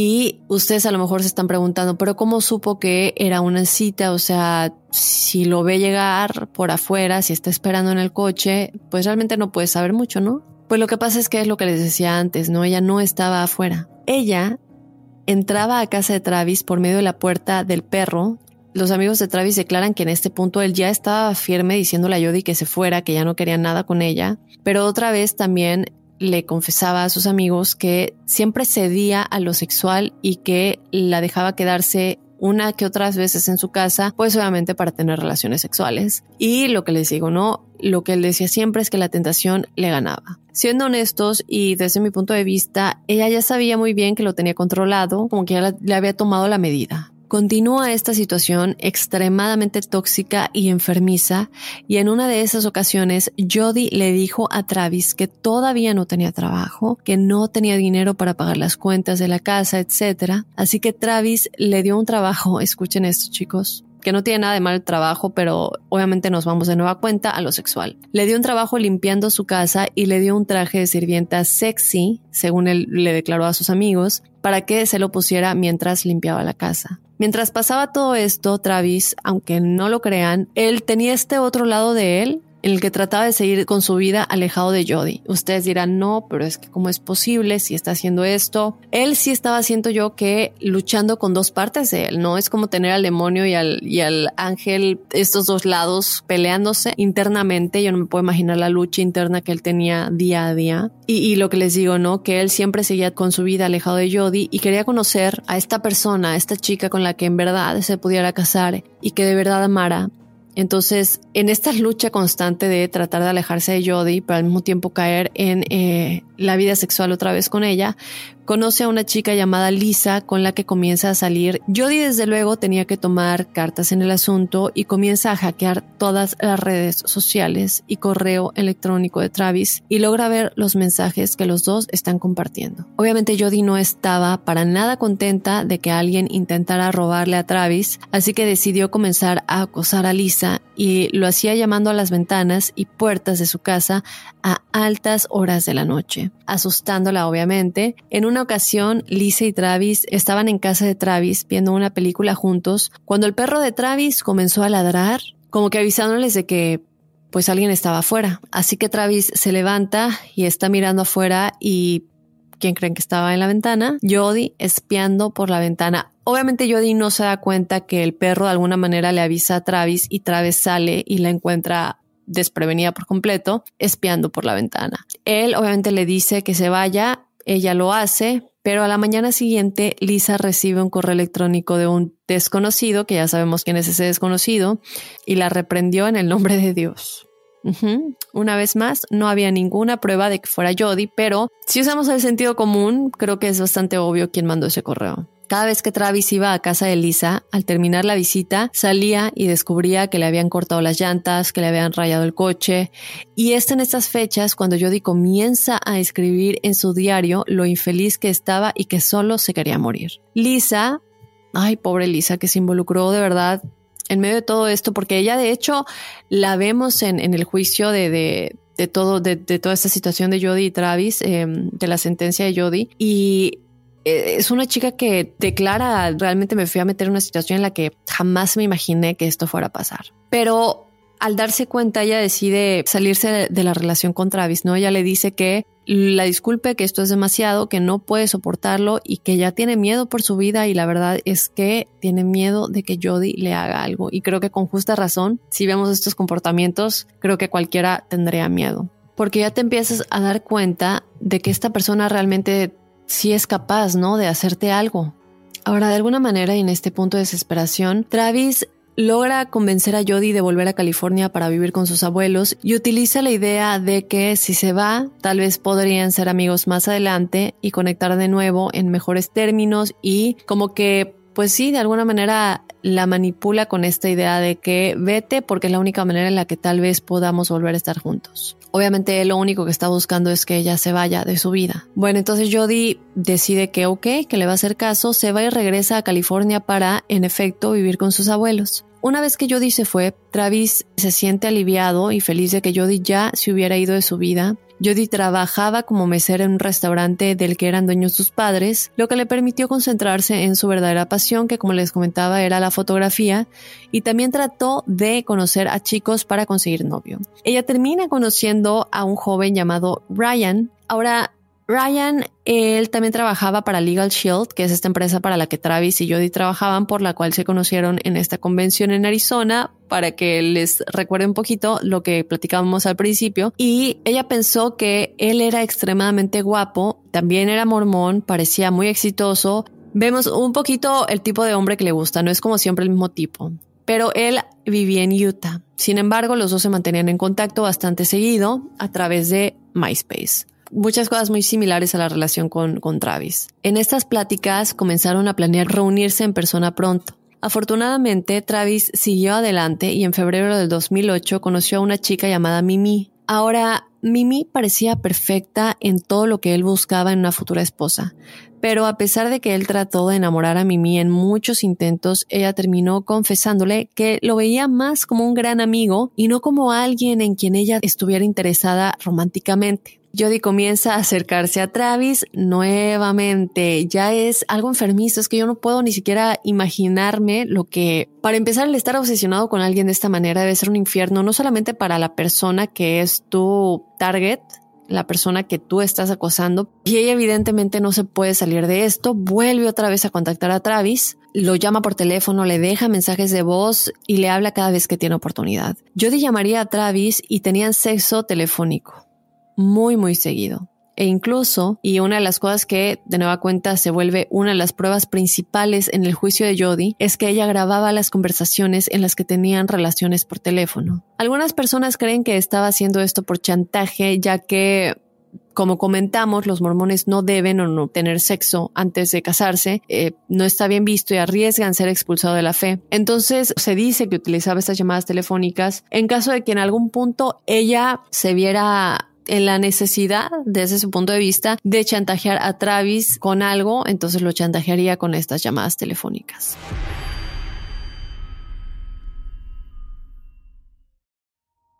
S3: y ustedes a lo mejor se están preguntando, ¿pero cómo supo que era una cita? O sea, si lo ve llegar por afuera, si está esperando en el coche, pues realmente no puede saber mucho, ¿no? Pues lo que pasa es que es lo que les decía antes, ¿no? Ella no estaba afuera. Ella entraba a casa de Travis por medio de la puerta del perro. Los amigos de Travis declaran que en este punto él ya estaba firme diciéndole a Jody que se fuera, que ya no quería nada con ella. Pero otra vez también le confesaba a sus amigos que siempre cedía a lo sexual y que la dejaba quedarse una que otras veces en su casa, pues obviamente para tener relaciones sexuales. Y lo que les digo, ¿no? Lo que él decía siempre es que la tentación le ganaba. Siendo honestos y desde mi punto de vista, ella ya sabía muy bien que lo tenía controlado, como que ya le había tomado la medida. Continúa esta situación extremadamente tóxica y enfermiza y en una de esas ocasiones Jody le dijo a Travis que todavía no tenía trabajo, que no tenía dinero para pagar las cuentas de la casa, etc. Así que Travis le dio un trabajo, escuchen esto chicos, que no tiene nada de mal el trabajo, pero obviamente nos vamos de nueva cuenta a lo sexual. Le dio un trabajo limpiando su casa y le dio un traje de sirvienta sexy, según él le declaró a sus amigos, para que se lo pusiera mientras limpiaba la casa. Mientras pasaba todo esto, Travis, aunque no lo crean, él tenía este otro lado de él en el que trataba de seguir con su vida alejado de Jody. Ustedes dirán, no, pero es que ¿cómo es posible si está haciendo esto? Él sí estaba, siento yo, que luchando con dos partes de él, ¿no? Es como tener al demonio y al ángel, estos dos lados peleándose internamente. Yo no me puedo imaginar la lucha interna que él tenía día a día. Y lo que les digo, ¿no? Que él siempre seguía con su vida alejado de Jody y quería conocer a esta persona, a esta chica con la que en verdad se pudiera casar y que de verdad amara. Entonces, en esta lucha constante de tratar de alejarse de Jody, pero al mismo tiempo caer en la vida sexual otra vez con ella, conoce a una chica llamada Lisa con la que comienza a salir. Jody desde luego tenía que tomar cartas en el asunto y comienza a hackear todas las redes sociales y correo electrónico de Travis y logra ver los mensajes que los dos están compartiendo. Obviamente Jody no estaba para nada contenta de que alguien intentara robarle a Travis, así que decidió comenzar a acosar a Lisa y lo hacía llamando a las ventanas y puertas de su casa a altas horas de la noche, asustándola obviamente. En una ocasión, Lisa y Travis estaban en casa de Travis viendo una película juntos cuando el perro de Travis comenzó a ladrar, como que avisándoles de que pues alguien estaba afuera. Así que Travis se levanta y está mirando afuera y ¿quién creen que estaba en la ventana? Jody, espiando por la ventana. Obviamente Jody no se da cuenta que el perro de alguna manera le avisa a Travis y Travis sale y la encuentra desprevenida por completo, espiando por la ventana. Él obviamente le dice que se vaya, ella lo hace, pero a la mañana siguiente Lisa recibe un correo electrónico de un desconocido, que ya sabemos quién es ese desconocido, y la reprendió en el nombre de Dios. Una vez más, no había ninguna prueba de que fuera Jody, pero si usamos el sentido común, creo que es bastante obvio quién mandó ese correo. Cada vez que Travis iba a casa de Lisa, al terminar la visita, salía y descubría que le habían cortado las llantas, que le habían rayado el coche. Y es en estas fechas cuando Jody comienza a escribir en su diario lo infeliz que estaba y que solo se quería morir. Lisa, ay, pobre Lisa, que se involucró de verdad en medio de todo esto, porque ella de hecho la vemos en el juicio de toda esta situación de Jody y Travis, de la sentencia de Jody, y es una chica que declara, realmente me fui a meter en una situación en la que jamás me imaginé que esto fuera a pasar. Pero al darse cuenta, ella decide salirse de la relación con Travis, ¿no? Ella le dice que la disculpe, que esto es demasiado, que no puede soportarlo y que ya tiene miedo por su vida, y la verdad es que tiene miedo de que Jody le haga algo. Y creo que con justa razón, si vemos estos comportamientos, creo que cualquiera tendría miedo. Porque ya te empiezas a dar cuenta de que esta persona realmente sí es capaz, ¿no?, de hacerte algo. Ahora, de alguna manera, y en este punto de desesperación, Travis logra convencer a Jody de volver a California para vivir con sus abuelos y utiliza la idea de que si se va, tal vez podrían ser amigos más adelante y conectar de nuevo en mejores términos, y como que, pues sí, de alguna manera la manipula con esta idea de que vete porque es la única manera en la que tal vez podamos volver a estar juntos. Obviamente él lo único que está buscando es que ella se vaya de su vida. Bueno, entonces Jody decide que que le va a hacer caso, se va y regresa a California para, en efecto, vivir con sus abuelos. Una vez que Jody se fue, Travis se siente aliviado y feliz de que Jody ya se hubiera ido de su vida. Jody trabajaba como mesera en un restaurante del que eran dueños sus padres, lo que le permitió concentrarse en su verdadera pasión, que como les comentaba era la fotografía, y también trató de conocer a chicos para conseguir novio. Ella termina conociendo a un joven llamado Ryan. Ahora, Ryan, él también trabajaba para Legal Shield, que es esta empresa para la que Travis y Jody trabajaban, por la cual se conocieron en esta convención en Arizona, para que les recuerde un poquito lo que platicábamos al principio. Y ella pensó que él era extremadamente guapo, también era mormón, parecía muy exitoso. Vemos un poquito el tipo de hombre que le gusta, no es como siempre el mismo tipo. Pero él vivía en Utah. Sin embargo, los dos se mantenían en contacto bastante seguido a través de MySpace. Muchas cosas muy similares a la relación con Travis. En estas pláticas comenzaron a planear reunirse en persona pronto. Afortunadamente, Travis siguió adelante y en febrero del 2008 conoció a una chica llamada Mimi. Ahora, Mimi parecía perfecta en todo lo que él buscaba en una futura esposa. Pero a pesar de que él trató de enamorar a Mimi en muchos intentos, ella terminó confesándole que lo veía más como un gran amigo y no como alguien en quien ella estuviera interesada románticamente. Jody comienza a acercarse a Travis nuevamente. Ya es algo enfermizo, es que yo no puedo ni siquiera imaginarme lo que... Para empezar, el estar obsesionado con alguien de esta manera debe ser un infierno, no solamente para la persona que es tu target, la persona que tú estás acosando, y ella evidentemente no se puede salir de esto. Vuelve otra vez a contactar a Travis, lo llama por teléfono, le deja mensajes de voz y le habla cada vez que tiene oportunidad. Jody llamaría a Travis y tenían sexo telefónico muy, muy seguido. E incluso, y una de las cosas que de nueva cuenta se vuelve una de las pruebas principales en el juicio de Jody, es que ella grababa las conversaciones en las que tenían relaciones por teléfono. Algunas personas creen que estaba haciendo esto por chantaje, ya que, como comentamos, los mormones no deben o no tener sexo antes de casarse, no está bien visto y arriesgan ser expulsados de la fe. Entonces se dice que utilizaba estas llamadas telefónicas en caso de que en algún punto ella se viera en la necesidad, desde su punto de vista, de chantajear a Travis con algo, entonces lo chantajearía con estas llamadas telefónicas.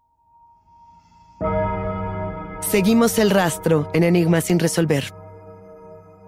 S2: Seguimos el rastro en Enigmas sin resolver.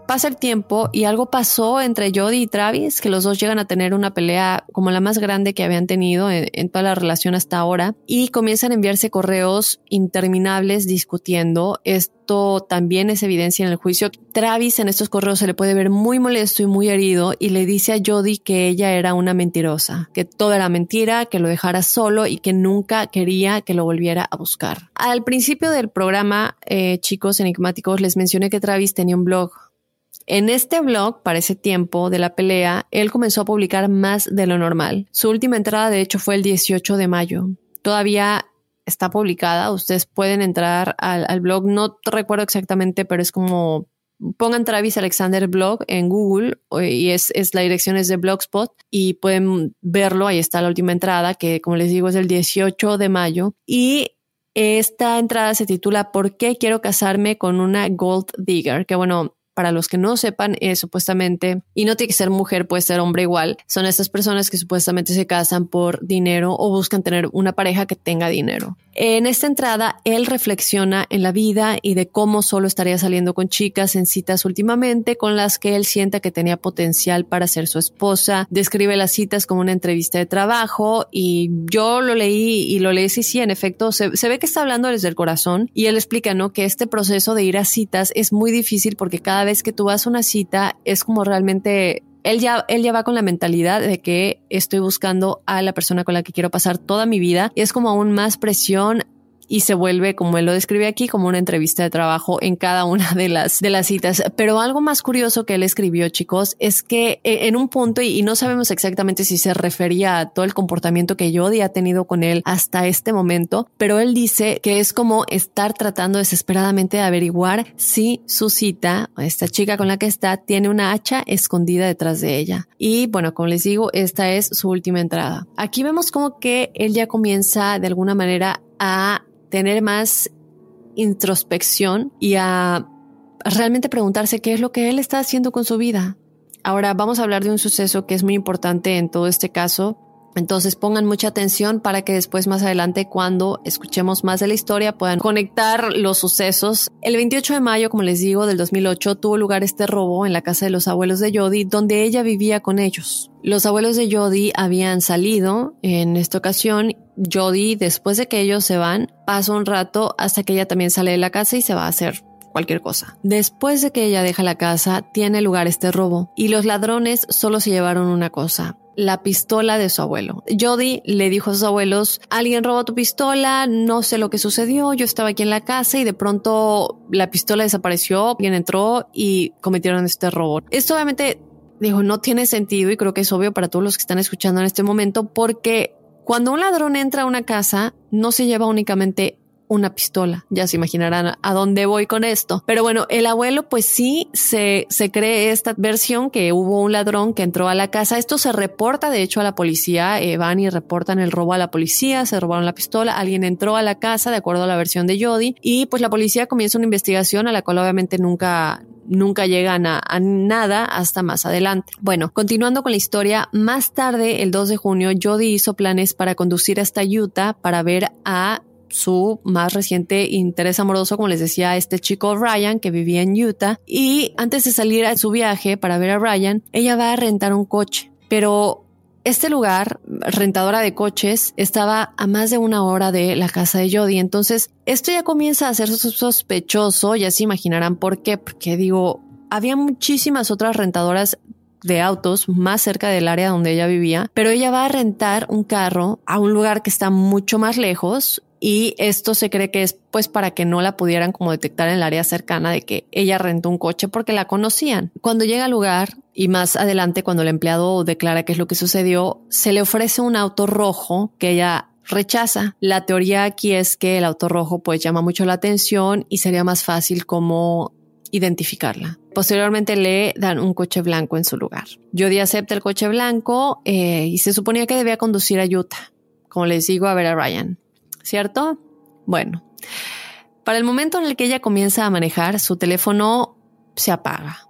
S3: pasa el tiempo y algo pasó entre Jody y Travis, que los dos llegan a tener una pelea como la más grande que habían tenido en toda la relación hasta ahora, y comienzan a enviarse correos interminables discutiendo. Esto también es evidencia en el juicio. Travis en estos correos se le puede ver muy molesto y muy herido y le dice a Jody que ella era una mentirosa, que todo era mentira, que lo dejara solo y que nunca quería que lo volviera a buscar. Al principio del programa, chicos enigmáticos, les mencioné que Travis tenía un blog. En este blog, para ese tiempo de la pelea, él comenzó a publicar más de lo normal. Su última entrada, de hecho, fue el 18 de mayo. Todavía está publicada. Ustedes pueden entrar al blog. No recuerdo exactamente, pero es como... Pongan Travis Alexander Blog en Google y la dirección es de Blogspot y pueden verlo. Ahí está la última entrada, que como les digo es el 18 de mayo. Y esta entrada se titula ¿Por qué quiero casarme con una gold digger? Que bueno... Para los que no sepan, supuestamente, y no tiene que ser mujer, puede ser hombre igual, son estas personas que supuestamente se casan por dinero o buscan tener una pareja que tenga dinero. En esta entrada, él reflexiona en la vida y de cómo solo estaría saliendo con chicas en citas últimamente con las que él sienta que tenía potencial para ser su esposa. Describe las citas como una entrevista de trabajo y yo lo leí sí, en efecto, se ve que está hablando desde el corazón y él explica, ¿no?, que este proceso de ir a citas es muy difícil porque cada vez que tú vas a una cita es como realmente... Él ya va con la mentalidad de que estoy buscando a la persona con la que quiero pasar toda mi vida. Y es como aún más presión y se vuelve, como él lo describe aquí, como una entrevista de trabajo en cada una de las citas. Pero algo más curioso que él escribió, chicos, es que en un punto, y no sabemos exactamente si se refería a todo el comportamiento que Jody ha tenido con él hasta este momento, pero él dice que es como estar tratando desesperadamente de averiguar si su cita, esta chica con la que está, tiene una hacha escondida detrás de ella. Y bueno, como les digo, esta es su última entrada. Aquí vemos como que él ya comienza de alguna manera a tener más introspección y a realmente preguntarse qué es lo que él está haciendo con su vida. Ahora vamos a hablar de un suceso que es muy importante en todo este caso. Entonces pongan mucha atención para que después, más adelante, cuando escuchemos más de la historia, puedan conectar los sucesos. El 28 de mayo, como les digo, del 2008, tuvo lugar este robo en la casa de los abuelos de Jody, donde ella vivía con ellos. Los abuelos de Jody habían salido en esta ocasión. Jody, después de que ellos se van, pasa un rato hasta que ella también sale de la casa y se va a hacer cualquier cosa. Después de que ella deja la casa, tiene lugar este robo y los ladrones solo se llevaron una cosa: la pistola de su abuelo. Jody le dijo a sus abuelos: alguien robó tu pistola, no sé lo que sucedió, yo estaba aquí en la casa y de pronto la pistola desapareció, alguien entró y cometieron este robo. Esto obviamente, digo, no tiene sentido y creo que es obvio para todos los que están escuchando en este momento, porque cuando un ladrón entra a una casa no se lleva únicamente una pistola. Ya se imaginarán a dónde voy con esto. Pero bueno, el abuelo pues sí se cree esta versión que hubo un ladrón que entró a la casa. Esto se reporta de hecho a la policía. Van y reportan el robo a la policía, se robaron la pistola, alguien entró a la casa de acuerdo a la versión de Jody y pues la policía comienza una investigación a la cual obviamente nunca llegan a nada hasta más adelante. Bueno, continuando con la historia, más tarde, el 2 de junio, Jody hizo planes para conducir hasta Utah para ver a su más reciente interés amoroso, como les decía, este chico Ryan que vivía en Utah, y antes de salir a su viaje para ver a Ryan, ella va a rentar un coche, pero este lugar, rentadora de coches, estaba a más de 1 hora de la casa de Jody. Entonces, esto ya comienza a ser sospechoso. Ya se imaginarán por qué. Porque digo, había muchísimas otras rentadoras de autos más cerca del área donde ella vivía, pero ella va a rentar un carro a un lugar que está mucho más lejos. Y esto se cree que es pues para que no la pudieran como detectar en el área cercana de que ella rentó un coche porque la conocían. Cuando llega al lugar y más adelante cuando el empleado declara qué es lo que sucedió, se le ofrece un auto rojo que ella rechaza. La teoría aquí es que el auto rojo pues llama mucho la atención y sería más fácil como identificarla. Posteriormente le dan un coche blanco en su lugar. Jody acepta el coche blanco y se suponía que debía conducir a Utah, como les digo, a ver a Ryan. ¿Cierto? Bueno, para el momento en el que ella comienza a manejar, su teléfono se apaga.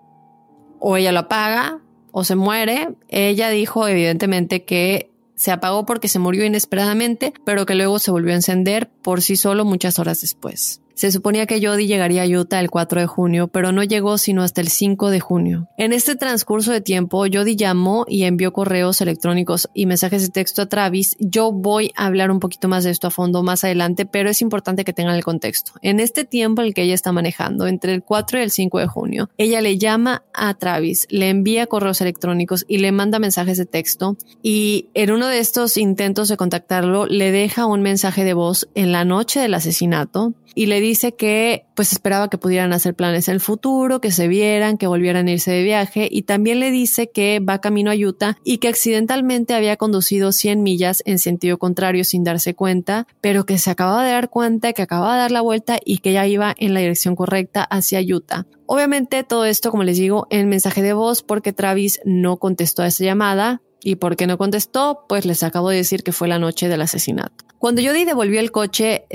S3: O ella lo apaga o se muere. Ella dijo evidentemente que se apagó porque se murió inesperadamente, pero que luego se volvió a encender por sí solo muchas horas después. Se suponía que Jody llegaría a Utah el 4 de junio, pero no llegó sino hasta el 5 de junio. En este transcurso de tiempo, Jody llamó y envió correos electrónicos y mensajes de texto a Travis. Yo voy a hablar un poquito más de esto a fondo más adelante, pero es importante que tengan el contexto. En este tiempo en el que ella está manejando, entre el 4 y el 5 de junio, ella le llama a Travis, le envía correos electrónicos y le manda mensajes de texto, y en uno de estos intentos de contactarlo le deja un mensaje de voz en la noche del asesinato y le dice que pues esperaba que pudieran hacer planes en el futuro, que se vieran, que volvieran a irse de viaje, y también le dice que va camino a Utah y que accidentalmente había conducido 100 millas en sentido contrario sin darse cuenta, pero que se acababa de dar cuenta, que acababa de dar la vuelta y que ya iba en la dirección correcta hacia Utah. Obviamente todo esto, como les digo, en mensaje de voz, porque Travis no contestó a esa llamada. ¿Y por qué no contestó? Pues les acabo de decir que fue la noche del asesinato. Cuando Jody devolvió el coche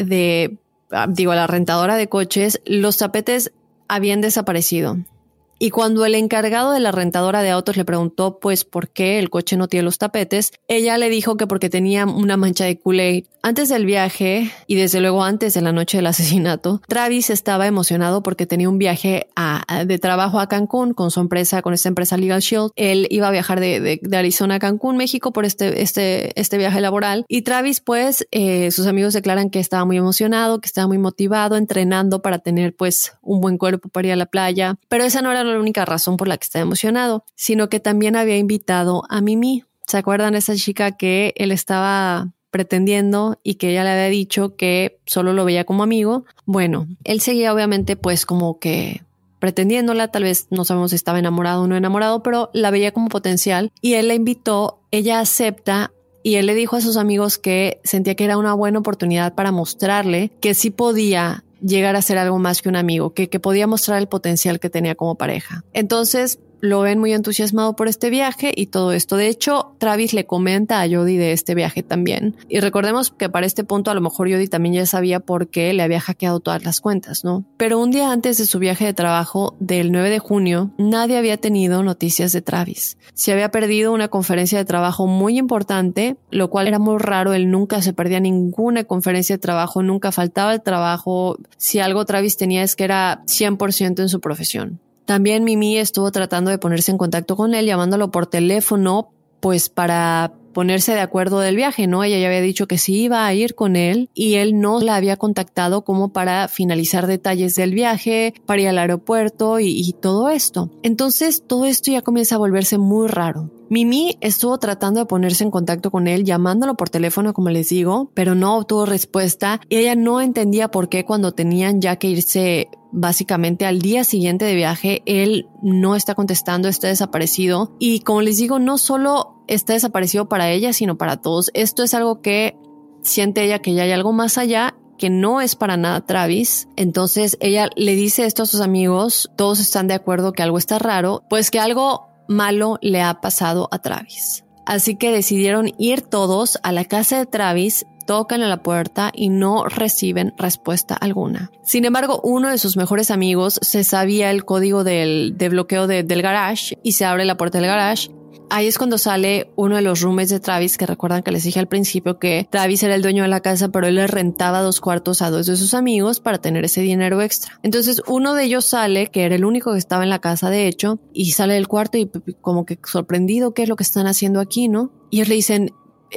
S3: a la rentadora de coches, los tapetes habían desaparecido. Y cuando el encargado de la rentadora de autos le preguntó pues por qué el coche no tiene los tapetes, ella le dijo que porque tenía una mancha de Kool-Aid. Antes del viaje, y desde luego antes de la noche del asesinato, Travis estaba emocionado porque tenía un viaje de trabajo a Cancún con su empresa, con esta empresa Legal Shield. Él iba a viajar de Arizona a Cancún, México, por este viaje laboral. Y Travis, pues, sus amigos declaran que estaba muy emocionado, que estaba muy motivado, entrenando para tener pues un buen cuerpo para ir a la playa. Pero esa no era la única razón por la que estaba emocionado, sino que también había invitado a Mimi. ¿Se acuerdan esa chica que él estaba pretendiendo y que ella le había dicho que solo lo veía como amigo? Bueno, él seguía obviamente pues como que pretendiéndola, tal vez no sabemos si estaba enamorado o no enamorado, pero la veía como potencial y él la invitó, ella acepta. Y él le dijo a sus amigos que sentía que era una buena oportunidad para mostrarle que sí podía llegar a ser algo más que un amigo, que podía mostrar el potencial que tenía como pareja. Entonces lo ven muy entusiasmado por este viaje y todo esto. De hecho, Travis le comenta a Jody de este viaje también. Y recordemos que para este punto a lo mejor Jody también ya sabía por qué le había hackeado todas las cuentas, ¿no? Pero un día antes de su viaje de trabajo del 9 de junio, nadie había tenido noticias de Travis. Se había perdido una conferencia de trabajo muy importante, lo cual era muy raro. Él nunca se perdía ninguna conferencia de trabajo, nunca faltaba el trabajo. Si algo Travis tenía es que era 100% en su profesión. También Mimi estuvo tratando de ponerse en contacto con él, llamándolo por teléfono, pues para ponerse de acuerdo del viaje, ¿no? Ella ya había dicho que sí iba a ir con él y él no la había contactado como para finalizar detalles del viaje, para ir al aeropuerto y todo esto. Entonces todo esto ya comienza a volverse muy raro. Mimi estuvo tratando de ponerse en contacto con él, llamándolo por teléfono, como les digo, pero no obtuvo respuesta y ella no entendía por qué cuando tenían ya que irse básicamente al día siguiente de viaje, él no está contestando, está desaparecido. Y como les digo, no solo está desaparecido para ella, sino para todos. Esto es algo que siente ella que ya hay algo más allá, que no es para nada Travis. Entonces ella le dice esto a sus amigos, todos están de acuerdo que algo está raro, pues que algo malo le ha pasado a Travis. Así que decidieron ir todos a la casa de Travis, tocan a la puerta y no reciben respuesta alguna. Sin embargo, uno de sus mejores amigos se sabía el código de bloqueo del garage y se abre la puerta del garage. Ahí es cuando sale uno de los roommates de Travis, que recuerdan que les dije al principio que Travis era el dueño de la casa, pero él le rentaba 2 cuartos a 2 de sus amigos para tener ese dinero extra. Entonces uno de ellos sale, que era el único que estaba en la casa de hecho, y sale del cuarto y como que sorprendido, ¿qué es lo que están haciendo aquí, no? Y ellos le dicen,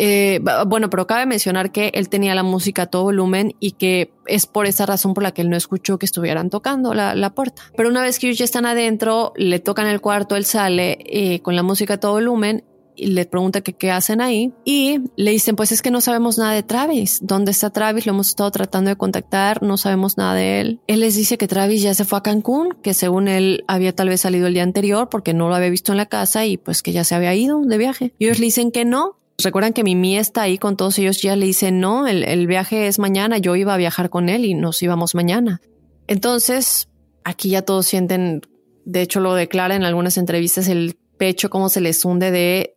S3: bueno, pero cabe mencionar que él tenía la música a todo volumen y que es por esa razón por la que él no escuchó que estuvieran tocando la puerta. Pero una vez que ellos ya están adentro, le tocan el cuarto, él sale con la música a todo volumen y le pregunta que qué hacen ahí y le dicen, pues es que no sabemos nada de Travis. ¿Dónde está Travis? Lo hemos estado tratando de contactar, no sabemos nada de él. Él les dice que Travis ya se fue a Cancún, que según él había tal vez salido el día anterior porque no lo había visto en la casa y pues que ya se había ido de viaje. Y ellos le dicen que no. Recuerdan que Mimi está ahí con todos ellos, ya le dicen no, el viaje es mañana, yo iba a viajar con él y nos íbamos mañana. Entonces, aquí ya todos sienten, de hecho lo declara en algunas entrevistas, el pecho como se les hunde de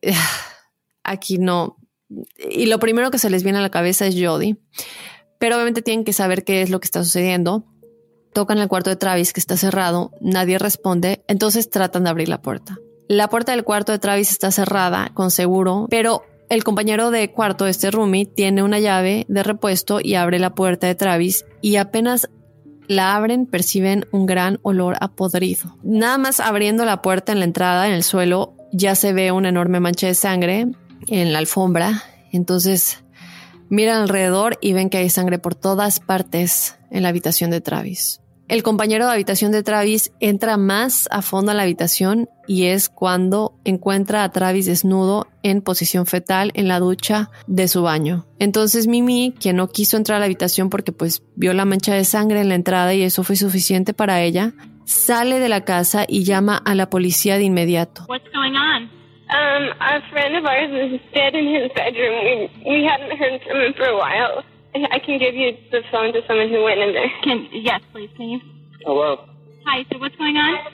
S3: aquí no. Y lo primero que se les viene a la cabeza es Jody. Pero obviamente tienen que saber qué es lo que está sucediendo. Tocan el cuarto de Travis que está cerrado, nadie responde, entonces tratan de abrir la puerta. La puerta del cuarto de Travis está cerrada con seguro, pero el compañero de cuarto, este roomie, tiene una llave de repuesto y abre la puerta de Travis y apenas la abren, perciben un gran olor a podrido. Nada más abriendo la puerta en la entrada, en el suelo, ya se ve una enorme mancha de sangre en la alfombra. Entonces miran alrededor y ven que hay sangre por todas partes en la habitación de Travis. El compañero de habitación de Travis entra más a fondo a la habitación y es cuando encuentra a Travis desnudo en posición fetal en la ducha de su baño. Entonces Mimi, quien no quiso entrar a la habitación porque pues vio la mancha de sangre en la entrada y eso fue suficiente para ella, sale de la casa y llama a la policía de inmediato.
S5: What's going on?
S4: A friend of ours is dead in his bedroom. We hadn't heard from him for a while. I can give you the phone to someone who went in there.
S5: Yes, please, can you?
S7: Hello.
S5: Hi, so what's going on?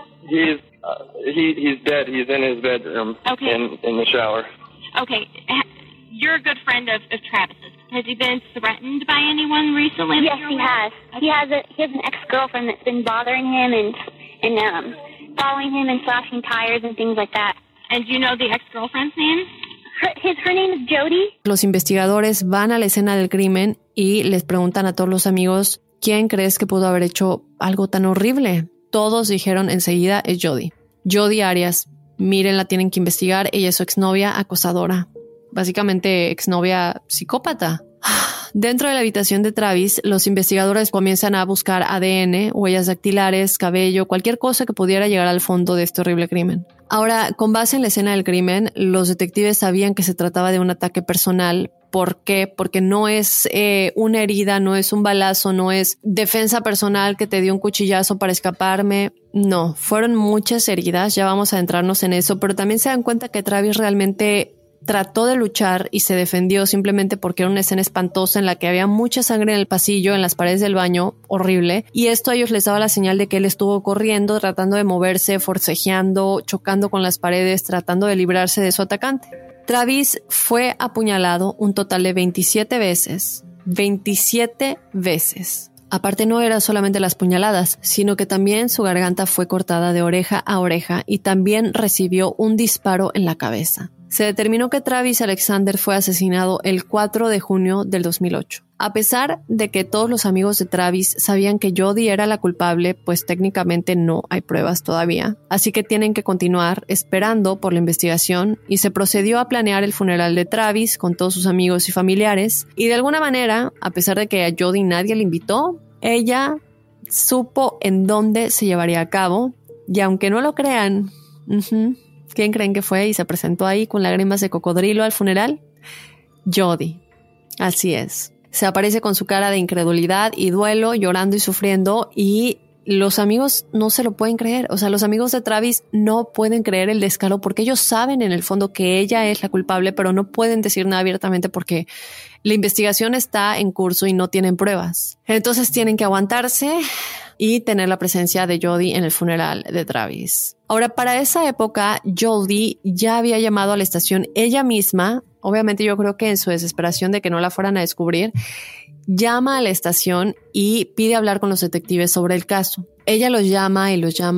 S7: He's dead. He's in his bedroom.
S5: Okay.
S7: In the shower.
S5: Okay, you're a good friend of Travis's. Has he been threatened by anyone recently?
S6: Yes, he has. He has an ex-girlfriend that's been bothering him and following him and slashing tires and things like that.
S5: And do you know the ex-girlfriend's name?
S6: Her name is Jody.
S3: Los investigadores van a la escena del crimen y les preguntan a todos los amigos, ¿quién crees que pudo haber hecho algo tan horrible? Todos dijeron enseguida es Jody. Jody Arias, miren, la tienen que investigar, ella es su exnovia acosadora. Básicamente exnovia psicópata. Dentro de la habitación de Travis, los investigadores comienzan a buscar ADN, huellas dactilares, cabello, cualquier cosa que pudiera llegar al fondo de este horrible crimen. Ahora, con base en la escena del crimen, los detectives sabían que se trataba de un ataque personal. ¿Por qué? Porque no es una herida, no es un balazo, no es defensa personal que te dio un cuchillazo para escaparme. No, fueron muchas heridas, ya vamos a adentrarnos en eso, pero también se dan cuenta que Travis realmente trató de luchar y se defendió simplemente porque era una escena espantosa en la que había mucha sangre en el pasillo, en las paredes del baño, horrible, y esto a ellos les daba la señal de que él estuvo corriendo, tratando de moverse, forcejeando, chocando con las paredes, tratando de librarse de su atacante. Travis fue apuñalado un total de 27 veces. 27 veces. Aparte no era solamente las puñaladas, sino que también su garganta fue cortada de oreja a oreja y también recibió un disparo en la cabeza. Se determinó que Travis Alexander fue asesinado el 4 de junio del 2008. A pesar de que todos los amigos de Travis sabían que Jody era la culpable, pues técnicamente no hay pruebas todavía. Así que tienen que continuar esperando por la investigación y se procedió a planear el funeral de Travis con todos sus amigos y familiares. Y de alguna manera, a pesar de que a Jody nadie le invitó, ella supo en dónde se llevaría a cabo. Y aunque no lo crean, ¿quién creen que fue y se presentó ahí con lágrimas de cocodrilo al funeral? Jody. Así es. Se aparece con su cara de incredulidad y duelo, llorando y sufriendo, y los amigos no se lo pueden creer. O sea, los amigos de Travis no pueden creer el descaro porque ellos saben en el fondo que ella es la culpable, pero no pueden decir nada abiertamente porque la investigación está en curso y no tienen pruebas. Entonces tienen que aguantarse y tener la presencia de Jody en el funeral de Travis. Ahora, para esa época, Jody ya había llamado a la estación ella misma. Obviamente yo creo que en su desesperación de que no la fueran a descubrir, llama a la estación y pide hablar con los detectives sobre el caso. Ella los llama,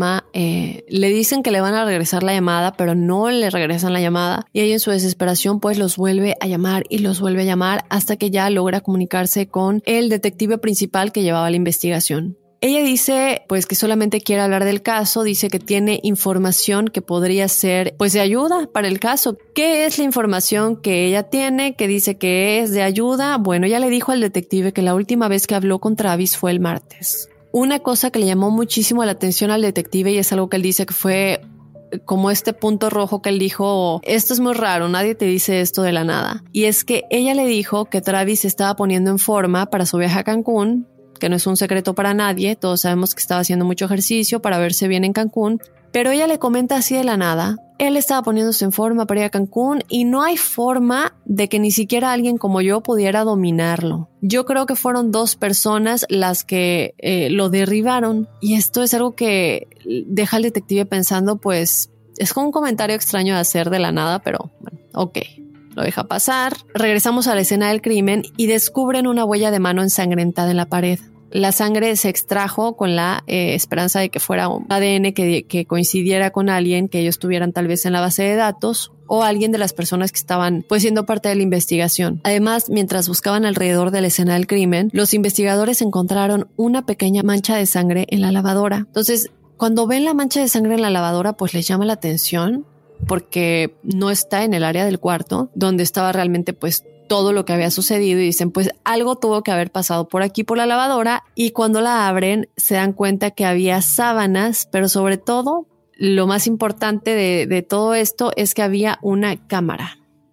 S3: le dicen que le van a regresar la llamada, pero no le regresan la llamada. Y ella en su desesperación pues los vuelve a llamar y los vuelve a llamar hasta que ya logra comunicarse con el detective principal que llevaba la investigación. Ella dice pues que solamente quiere hablar del caso, dice que tiene información que podría ser pues de ayuda para el caso. ¿Qué es la información que ella tiene, que dice que es de ayuda? Bueno, ella le dijo al detective que la última vez que habló con Travis fue el martes. Una cosa que le llamó muchísimo la atención al detective, y es algo que él dice que fue como este punto rojo que él dijo, esto es muy raro, nadie te dice esto de la nada. Y es que ella le dijo que Travis se estaba poniendo en forma para su viaje a Cancún, que no es un secreto para nadie, todos sabemos que estaba haciendo mucho ejercicio para verse bien en Cancún, pero ella le comenta así de la nada, él estaba poniéndose en forma para ir a Cancún y no hay forma de que ni siquiera alguien como yo pudiera dominarlo. Yo creo que fueron 2 personas las que lo derribaron, y esto es algo que deja al detective pensando, pues es como un comentario extraño de hacer de la nada, pero bueno, ok. Lo deja pasar. Regresamos a la escena del crimen y descubren una huella de mano ensangrentada en la pared. La sangre se extrajo con la esperanza de que fuera un ADN que coincidiera con alguien que ellos tuvieran tal vez en la base de datos. o alguien de las personas que estaban pues siendo parte de la investigación. Además, mientras buscaban alrededor de la escena del crimen, los investigadores encontraron una pequeña mancha de sangre en la lavadora. Entonces, cuando ven la mancha de sangre en la lavadora, pues les llama la atención porque no está en el área del cuarto donde estaba realmente pues todo lo que había sucedido y dicen pues algo tuvo que haber pasado por aquí por la lavadora, y cuando la abren se dan cuenta que había sábanas, pero sobre todo lo más importante de todo esto es que había una cámara.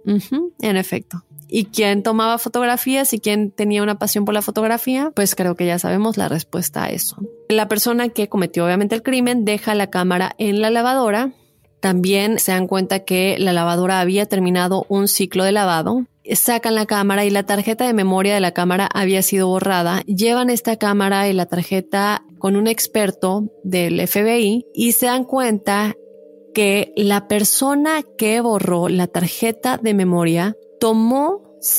S3: En efecto. ¿Y quién tomaba fotografías y quién tenía una pasión por la fotografía? Pues creo que ya sabemos la respuesta a eso. La persona que cometió obviamente el crimen deja la cámara en la lavadora. También se dan cuenta que la lavadora había terminado un ciclo de lavado. Sacan la cámara y la tarjeta de memoria de la cámara había sido borrada. Llevan esta cámara y la tarjeta con un experto del FBI y se dan cuenta que la persona que borró la tarjeta de memoria tomó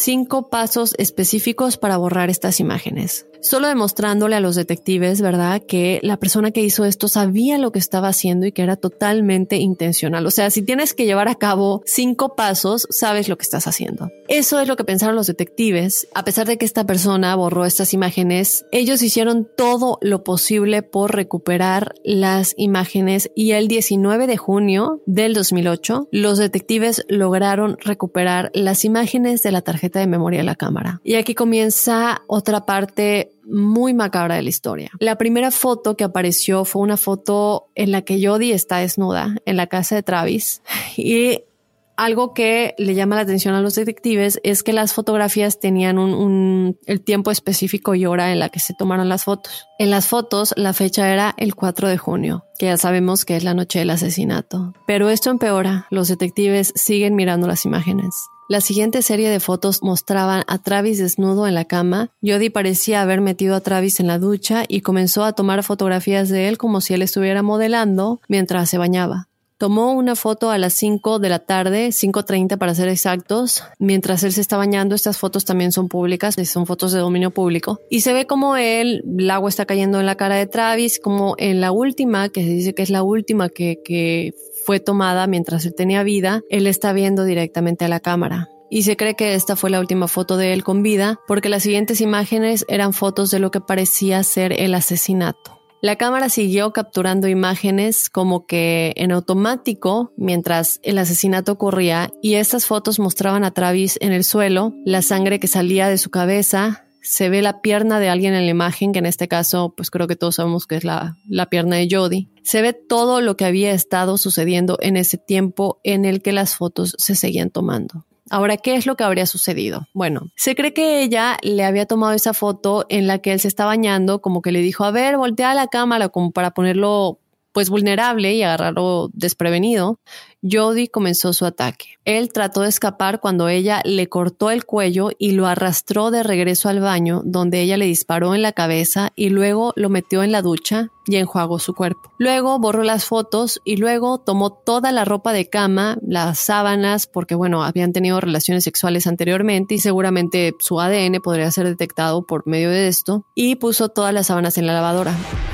S3: 5 pasos específicos para borrar estas imágenes. Solo demostrándole a los detectives, ¿verdad?, que la persona que hizo esto sabía lo que estaba haciendo y que era totalmente intencional. O sea, si tienes que llevar a cabo 5 pasos, sabes lo que estás haciendo. Eso es lo que pensaron los detectives. A pesar de que esta persona borró estas imágenes, ellos hicieron todo lo posible por recuperar las imágenes y el 19 de junio del 2008, los detectives lograron recuperar las imágenes de la tarjeta de memoria de la cámara. Y aquí comienza otra parte muy macabra de la historia. La primera foto que apareció fue una foto en la que Jodi está desnuda en la casa de Travis, y algo que le llama la atención a los detectives es que las fotografías tenían el tiempo específico y hora en la que se tomaron las fotos. En las fotos la fecha era el 4 de junio, que ya sabemos que es la noche del asesinato. Pero esto empeora, los detectives siguen mirando las imágenes. La siguiente serie de fotos mostraban a Travis desnudo en la cama. Jodi parecía haber metido a Travis en la ducha y comenzó a tomar fotografías de él como si él estuviera modelando mientras se bañaba. Tomó una foto a las 5 de la tarde, 5:30 para ser exactos, mientras él se está bañando. Estas fotos también son públicas, son fotos de dominio público. Y se ve como el agua está cayendo en la cara de Travis, como en la última, que se dice que es la última que fue tomada mientras él tenía vida, él está viendo directamente a la cámara. Y se cree que esta fue la última foto de él con vida, porque las siguientes imágenes eran fotos de lo que parecía ser el asesinato. La cámara siguió capturando imágenes como que en automático mientras el asesinato ocurría, y estas fotos mostraban a Travis en el suelo, la sangre que salía de su cabeza. Se ve la pierna de alguien en la imagen, que en este caso, pues creo que todos sabemos que es la pierna de Jodi. Se ve todo lo que había estado sucediendo en ese tiempo en el que las fotos se seguían tomando. Ahora, ¿qué es lo que habría sucedido? Bueno, se cree que ella le había tomado esa foto en la que él se está bañando, como que le dijo, a ver, voltea la cámara, como para ponerlo pues vulnerable y agarrarlo desprevenido. Jodi comenzó su ataque. Él trató de escapar cuando ella le cortó el cuello y lo arrastró de regreso al baño, donde ella le disparó en la cabeza y luego lo metió en la ducha y enjuagó su cuerpo. Luego borró las fotos y luego tomó toda la ropa de cama, las sábanas, porque bueno, habían tenido relaciones sexuales anteriormente y seguramente su ADN podría ser detectado por medio de esto, y puso todas las sábanas en la lavadora.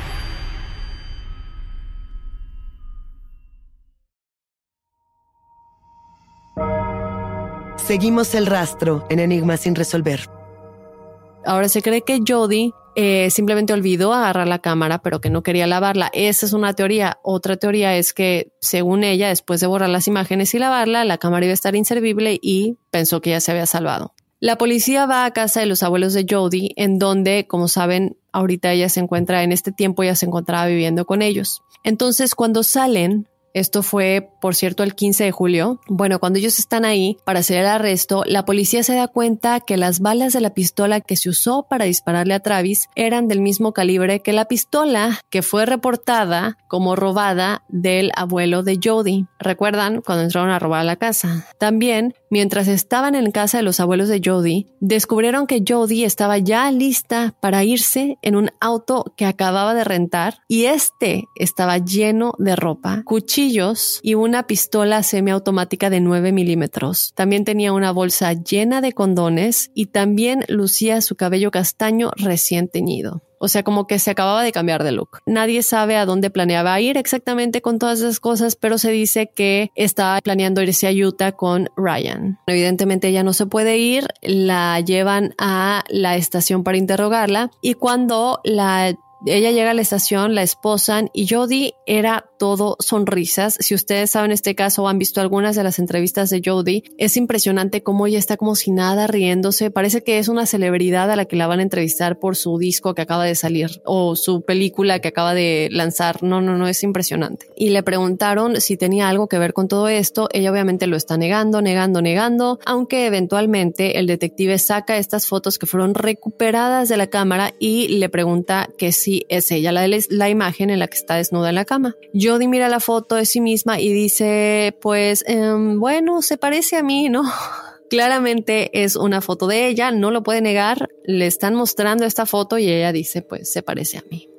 S2: Seguimos el rastro en Enigmas sin resolver.
S3: Ahora se cree que Jodi simplemente olvidó agarrar la cámara, pero que no quería lavarla. Esa es una teoría. Otra teoría es que, según ella, después de borrar las imágenes y lavarla, la cámara iba a estar inservible y pensó que ya se había salvado. La policía va a casa de los abuelos de Jodi, en donde, como saben, ahorita ella se encuentra, en este tiempo ella se encontraba viviendo con ellos. Entonces, cuando salen, esto fue, por cierto, el 15 de julio. Bueno, cuando ellos están ahí para hacer el arresto, la policía se da cuenta que las balas de la pistola que se usó para dispararle a Travis eran del mismo calibre que la pistola que fue reportada como robada del abuelo de Jodi. ¿Recuerdan cuando entraron a robar la casa? También, mientras estaban en casa de los abuelos de Jodi, descubrieron que Jodi estaba ya lista para irse en un auto que acababa de rentar, y este estaba lleno de ropa, cuchillos y una pistola semiautomática de 9 milímetros. También tenía una bolsa llena de condones y también lucía su cabello castaño recién teñido. O sea, como que se acababa de cambiar de look. Nadie sabe a dónde planeaba ir exactamente con todas esas cosas, pero se dice que estaba planeando irse a Utah con Ryan. Evidentemente ella no se puede ir, la llevan a la estación para interrogarla y cuando ella llega a la estación, la esposan y Jodi era todo sonrisas. Si ustedes saben este caso o han visto algunas de las entrevistas de Jodi, es impresionante cómo ella está como si nada riéndose. Parece que es una celebridad a la que la van a entrevistar por su disco que acaba de salir o su película que acaba de lanzar. No, es impresionante. Y le preguntaron si tenía algo que ver con todo esto. Ella obviamente lo está negando, aunque eventualmente el detective saca estas fotos que fueron recuperadas de la cámara y le pregunta que sí es ella la imagen en la que está desnuda en la cama. Jodi mira la foto de sí misma y dice, pues, bueno, se parece a mí, ¿no? Claramente es una foto de ella, no lo puede negar, le están mostrando esta foto y ella dice, pues, se parece a mí.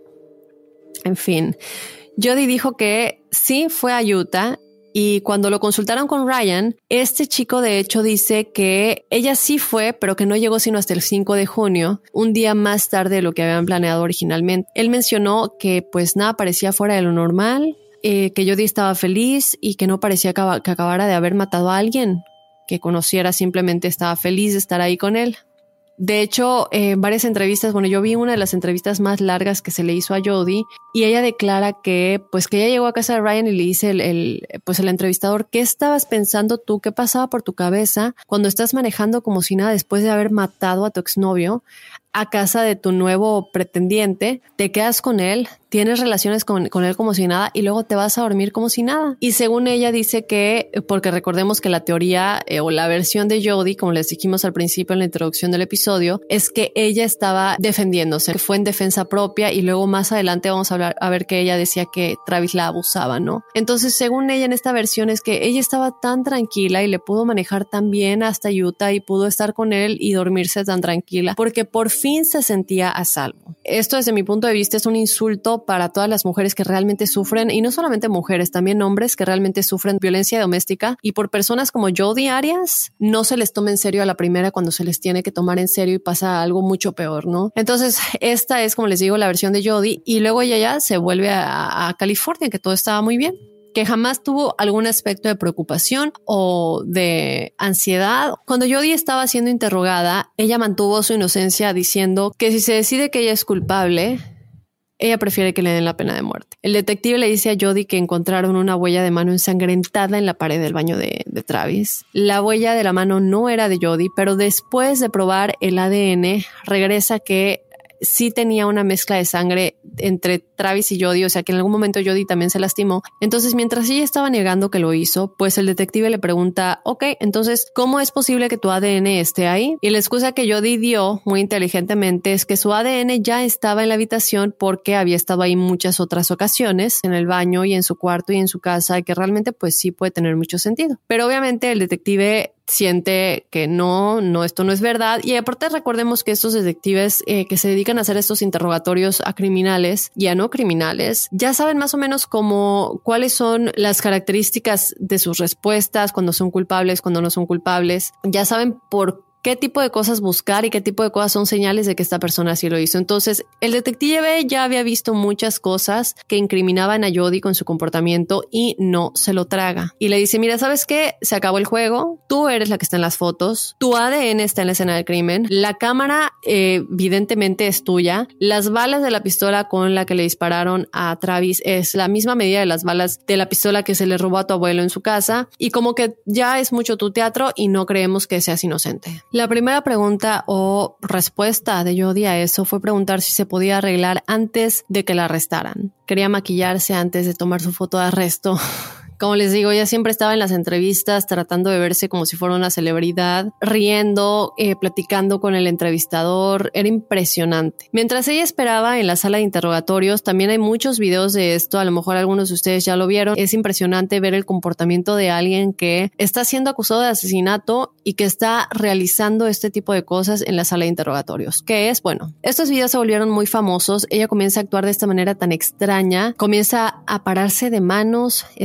S3: En fin, Jodi dijo que sí fue a Utah. Y cuando lo consultaron con Ryan, este chico de hecho dice que ella sí fue, pero que no llegó sino hasta el 5 de junio, un día más tarde de lo que habían planeado originalmente. Él mencionó que pues nada parecía fuera de lo normal, que Jodi estaba feliz y que no parecía que acabara de haber matado a alguien que conociera, simplemente estaba feliz de estar ahí con él. De hecho, en varias entrevistas, yo vi una de las entrevistas más largas que se le hizo a Jodi y ella declara que ella llegó a casa de Ryan y le dice el entrevistador, ¿qué estabas pensando tú? ¿Qué pasaba por tu cabeza cuando estás manejando como si nada después de haber matado a tu exnovio a casa de tu nuevo pretendiente? Te quedas con él, tienes relaciones con él como si nada y luego te vas a dormir como si nada. Y según ella dice que, porque recordemos que la teoría o la versión de Jodi, como les dijimos al principio en la introducción del episodio, es que ella estaba defendiéndose, que fue en defensa propia y luego más adelante vamos a ver que ella decía que Travis la abusaba, ¿no? Entonces, según ella en esta versión es que ella estaba tan tranquila y le pudo manejar tan bien hasta Utah y pudo estar con él y dormirse tan tranquila porque por fin se sentía a salvo. Esto desde mi punto de vista es un insulto para todas las mujeres que realmente sufren, y no solamente mujeres, también hombres que realmente sufren violencia doméstica, y por personas como Jodi Arias no se les toma en serio a la primera cuando se les tiene que tomar en serio y pasa algo mucho peor, ¿no? Entonces esta es, como les digo, la versión de Jodi y luego ella ya se vuelve a California, que todo estaba muy bien, que jamás tuvo algún aspecto de preocupación o de ansiedad. Cuando Jodi estaba siendo interrogada, ella mantuvo su inocencia diciendo que si se decide que ella es culpable, ella prefiere que le den la pena de muerte. El detective le dice a Jodi que encontraron una huella de mano ensangrentada en la pared del baño de Travis. La huella de la mano no era de Jodi, pero después de probar el ADN, regresa que sí tenía una mezcla de sangre entre Travis y Jodi, o sea que en algún momento Jodi también se lastimó. Entonces, mientras ella estaba negando que lo hizo, pues el detective le pregunta, ok, entonces, ¿cómo es posible que tu ADN esté ahí? Y la excusa que Jodi dio muy inteligentemente es que su ADN ya estaba en la habitación porque había estado ahí muchas otras ocasiones, en el baño y en su cuarto y en su casa, y que realmente pues sí puede tener mucho sentido. Pero obviamente el detective siente que no, esto no es verdad. Y aparte recordemos que estos detectives que se dedican a hacer estos interrogatorios a criminales y a no criminales, ya saben más o menos cuáles son las características de sus respuestas, cuando son culpables, cuando no son culpables. Ya saben por qué tipo de cosas buscar y qué tipo de cosas son señales de que esta persona sí lo hizo. Entonces, el detective ya había visto muchas cosas que incriminaban a Jodi con su comportamiento y no se lo traga. Y le dice, mira, ¿sabes qué? Se acabó el juego. Tú eres la que está en las fotos. Tu ADN está en la escena del crimen. La cámara evidentemente es tuya. Las balas de la pistola con la que le dispararon a Travis es la misma medida de las balas de la pistola que se le robó a tu abuelo en su casa. Y como que ya es mucho tu teatro y no creemos que seas inocente. La primera pregunta o respuesta de Jodi a eso fue preguntar si se podía arreglar antes de que la arrestaran. Quería maquillarse antes de tomar su foto de arresto. Como les digo, ella siempre estaba en las entrevistas tratando de verse como si fuera una celebridad, riendo, platicando con el entrevistador. Era impresionante. Mientras ella esperaba en la sala de interrogatorios, también hay muchos videos de esto. A lo mejor algunos de ustedes ya lo vieron. Es impresionante ver el comportamiento de alguien que está siendo acusado de asesinato y que está realizando este tipo de cosas en la sala de interrogatorios. ¿Qué es? Bueno, estos videos se volvieron muy famosos. Ella comienza a actuar de esta manera tan extraña. Comienza a pararse de manos, está cantando,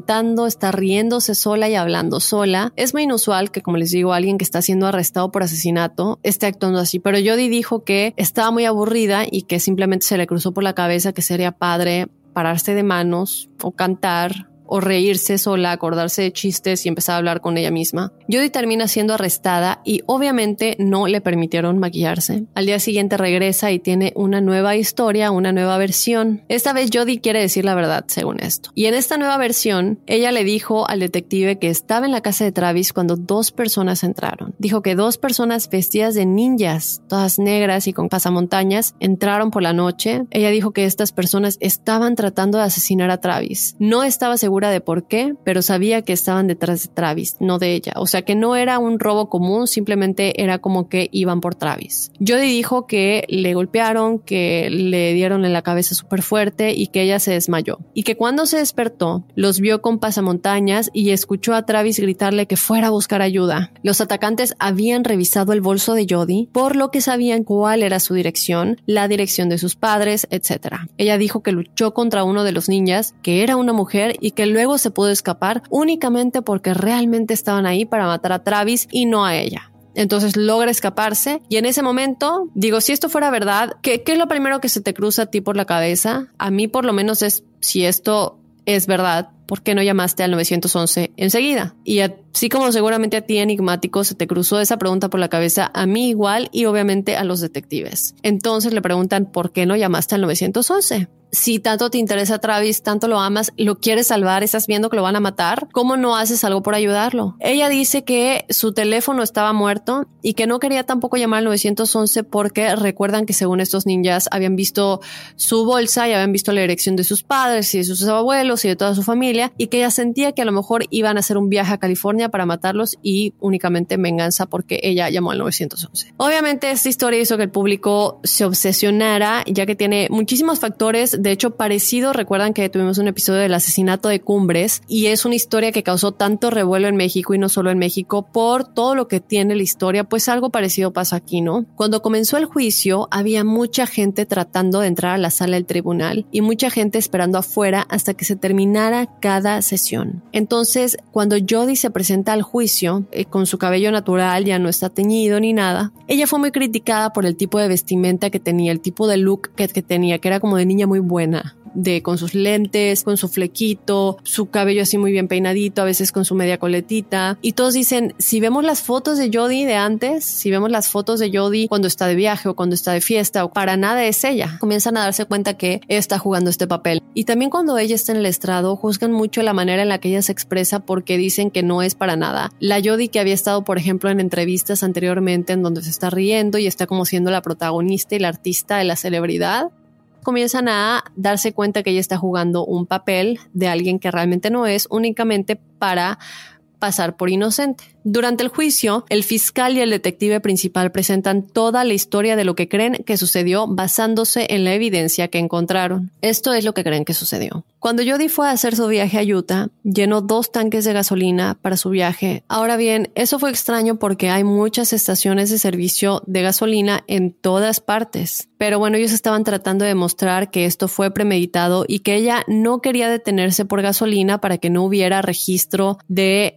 S3: comentando, está riéndose sola y hablando sola. Es muy inusual que, como les digo, alguien que está siendo arrestado por asesinato esté actuando así, pero Jodi dijo que estaba muy aburrida y que simplemente se le cruzó por la cabeza que sería padre pararse de manos o cantar o reírse sola, acordarse de chistes y empezar a hablar con ella misma. Jodi termina siendo arrestada y obviamente no le permitieron maquillarse. Al día siguiente regresa y tiene una nueva historia, una nueva versión. Esta vez Jodi quiere decir la verdad, según esto. Y en esta nueva versión, ella le dijo al detective que estaba en la casa de Travis cuando 2 personas entraron. Dijo que 2 personas vestidas de ninjas, todas negras y con pasamontañas, entraron por la noche. Ella dijo que estas personas estaban tratando de asesinar a Travis. No estaba segura de por qué, pero sabía que estaban detrás de Travis, no de ella. O sea que no era un robo común, simplemente era como que iban por Travis. Jodi dijo que le golpearon, que le dieron en la cabeza súper fuerte y que ella se desmayó. Y que cuando se despertó, los vio con pasamontañas y escuchó a Travis gritarle que fuera a buscar ayuda. Los atacantes habían revisado el bolso de Jodi, por lo que sabían cuál era su dirección, la dirección de sus padres, etc. Ella dijo que luchó contra uno de los ninjas, que era una mujer y que luego se pudo escapar únicamente porque realmente estaban ahí para matar a Travis y no a ella. Entonces logra escaparse y en ese momento, digo, si esto fuera verdad, ¿qué es lo primero que se te cruza a ti por la cabeza? A mí por lo menos es, si esto es verdad, ¿por qué no llamaste al 911 enseguida? Y así como seguramente a ti, enigmático, se te cruzó esa pregunta por la cabeza, a mí igual y obviamente a los detectives. Entonces le preguntan, ¿por qué no llamaste al 911? Si tanto te interesa Travis, tanto lo amas, lo quieres salvar, estás viendo que lo van a matar, ¿cómo no haces algo por ayudarlo? Ella dice que su teléfono estaba muerto y que no quería tampoco llamar al 911 porque recuerdan que según estos ninjas habían visto su bolsa y habían visto la dirección de sus padres y de sus abuelos y de toda su familia y que ella sentía que a lo mejor iban a hacer un viaje a California para matarlos y únicamente venganza porque ella llamó al 911. Obviamente esta historia hizo que el público se obsesionara ya que tiene muchísimos factores. De hecho, parecido, recuerdan que tuvimos un episodio del asesinato de Cumbres y es una historia que causó tanto revuelo en México y no solo en México por todo lo que tiene la historia, pues algo parecido pasó aquí, ¿no? Cuando comenzó el juicio, había mucha gente tratando de entrar a la sala del tribunal y mucha gente esperando afuera hasta que se terminara cada sesión. Entonces, cuando Jodi se presenta al juicio, con su cabello natural, ya no está teñido ni nada, ella fue muy criticada por el tipo de vestimenta que tenía, el tipo de look que tenía, que era como de niña muy buena, con sus lentes, con su flequito, su cabello así muy bien peinadito, a veces con su media coletita. Y todos dicen, si vemos las fotos de Jodi de antes, si vemos las fotos de Jodi cuando está de viaje o cuando está de fiesta, o para nada es ella. Comienzan a darse cuenta que ella está jugando este papel. Y también cuando ella está en el estrado, juzgan mucho la manera en la que ella se expresa porque dicen que no es para nada la Jodi que había estado, por ejemplo, en entrevistas anteriormente en donde se está riendo y está como siendo la protagonista y la artista de la celebridad. Comienzan a darse cuenta que ella está jugando un papel de alguien que realmente no es, únicamente para pasar por inocente. Durante el juicio, el fiscal y el detective principal presentan toda la historia de lo que creen que sucedió basándose en la evidencia que encontraron. Esto es lo que creen que sucedió. Cuando Jodi fue a hacer su viaje a Utah, llenó 2 tanques de gasolina para su viaje. Ahora bien, eso fue extraño porque hay muchas estaciones de servicio de gasolina en todas partes. Pero bueno, ellos estaban tratando de demostrar que esto fue premeditado y que ella no quería detenerse por gasolina para que no hubiera registro de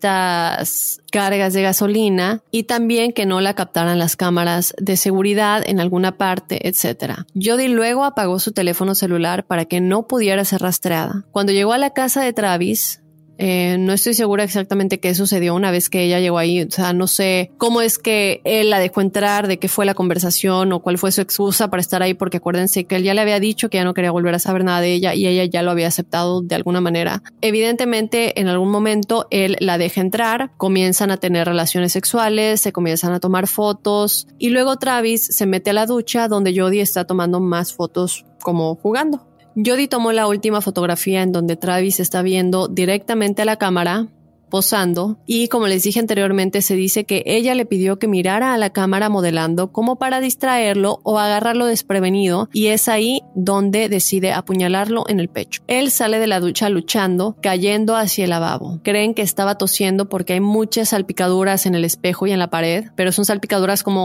S3: estas cargas de gasolina y también que no la captaran las cámaras de seguridad en alguna parte, etc. Jodi luego apagó su teléfono celular para que no pudiera ser rastreada. Cuando llegó a la casa de Travis, no estoy segura exactamente qué sucedió una vez que ella llegó ahí. O sea, no sé cómo es que él la dejó entrar, de qué fue la conversación o cuál fue su excusa para estar ahí, porque acuérdense que él ya le había dicho que ya no quería volver a saber nada de ella y ella ya lo había aceptado de alguna manera. Evidentemente, en algún momento él la deja entrar, comienzan a tener relaciones sexuales, se comienzan a tomar fotos y luego Travis se mete a la ducha donde Jodi está tomando más fotos como jugando. Jodi tomó la última fotografía en donde Travis está viendo directamente a la cámara, posando, y como les dije anteriormente, se dice que ella le pidió que mirara a la cámara modelando como para distraerlo o agarrarlo desprevenido, y es ahí donde decide apuñalarlo en el pecho. Él sale de la ducha luchando, cayendo hacia el lavabo. Creen que estaba tosiendo porque hay muchas salpicaduras en el espejo y en la pared, pero son salpicaduras como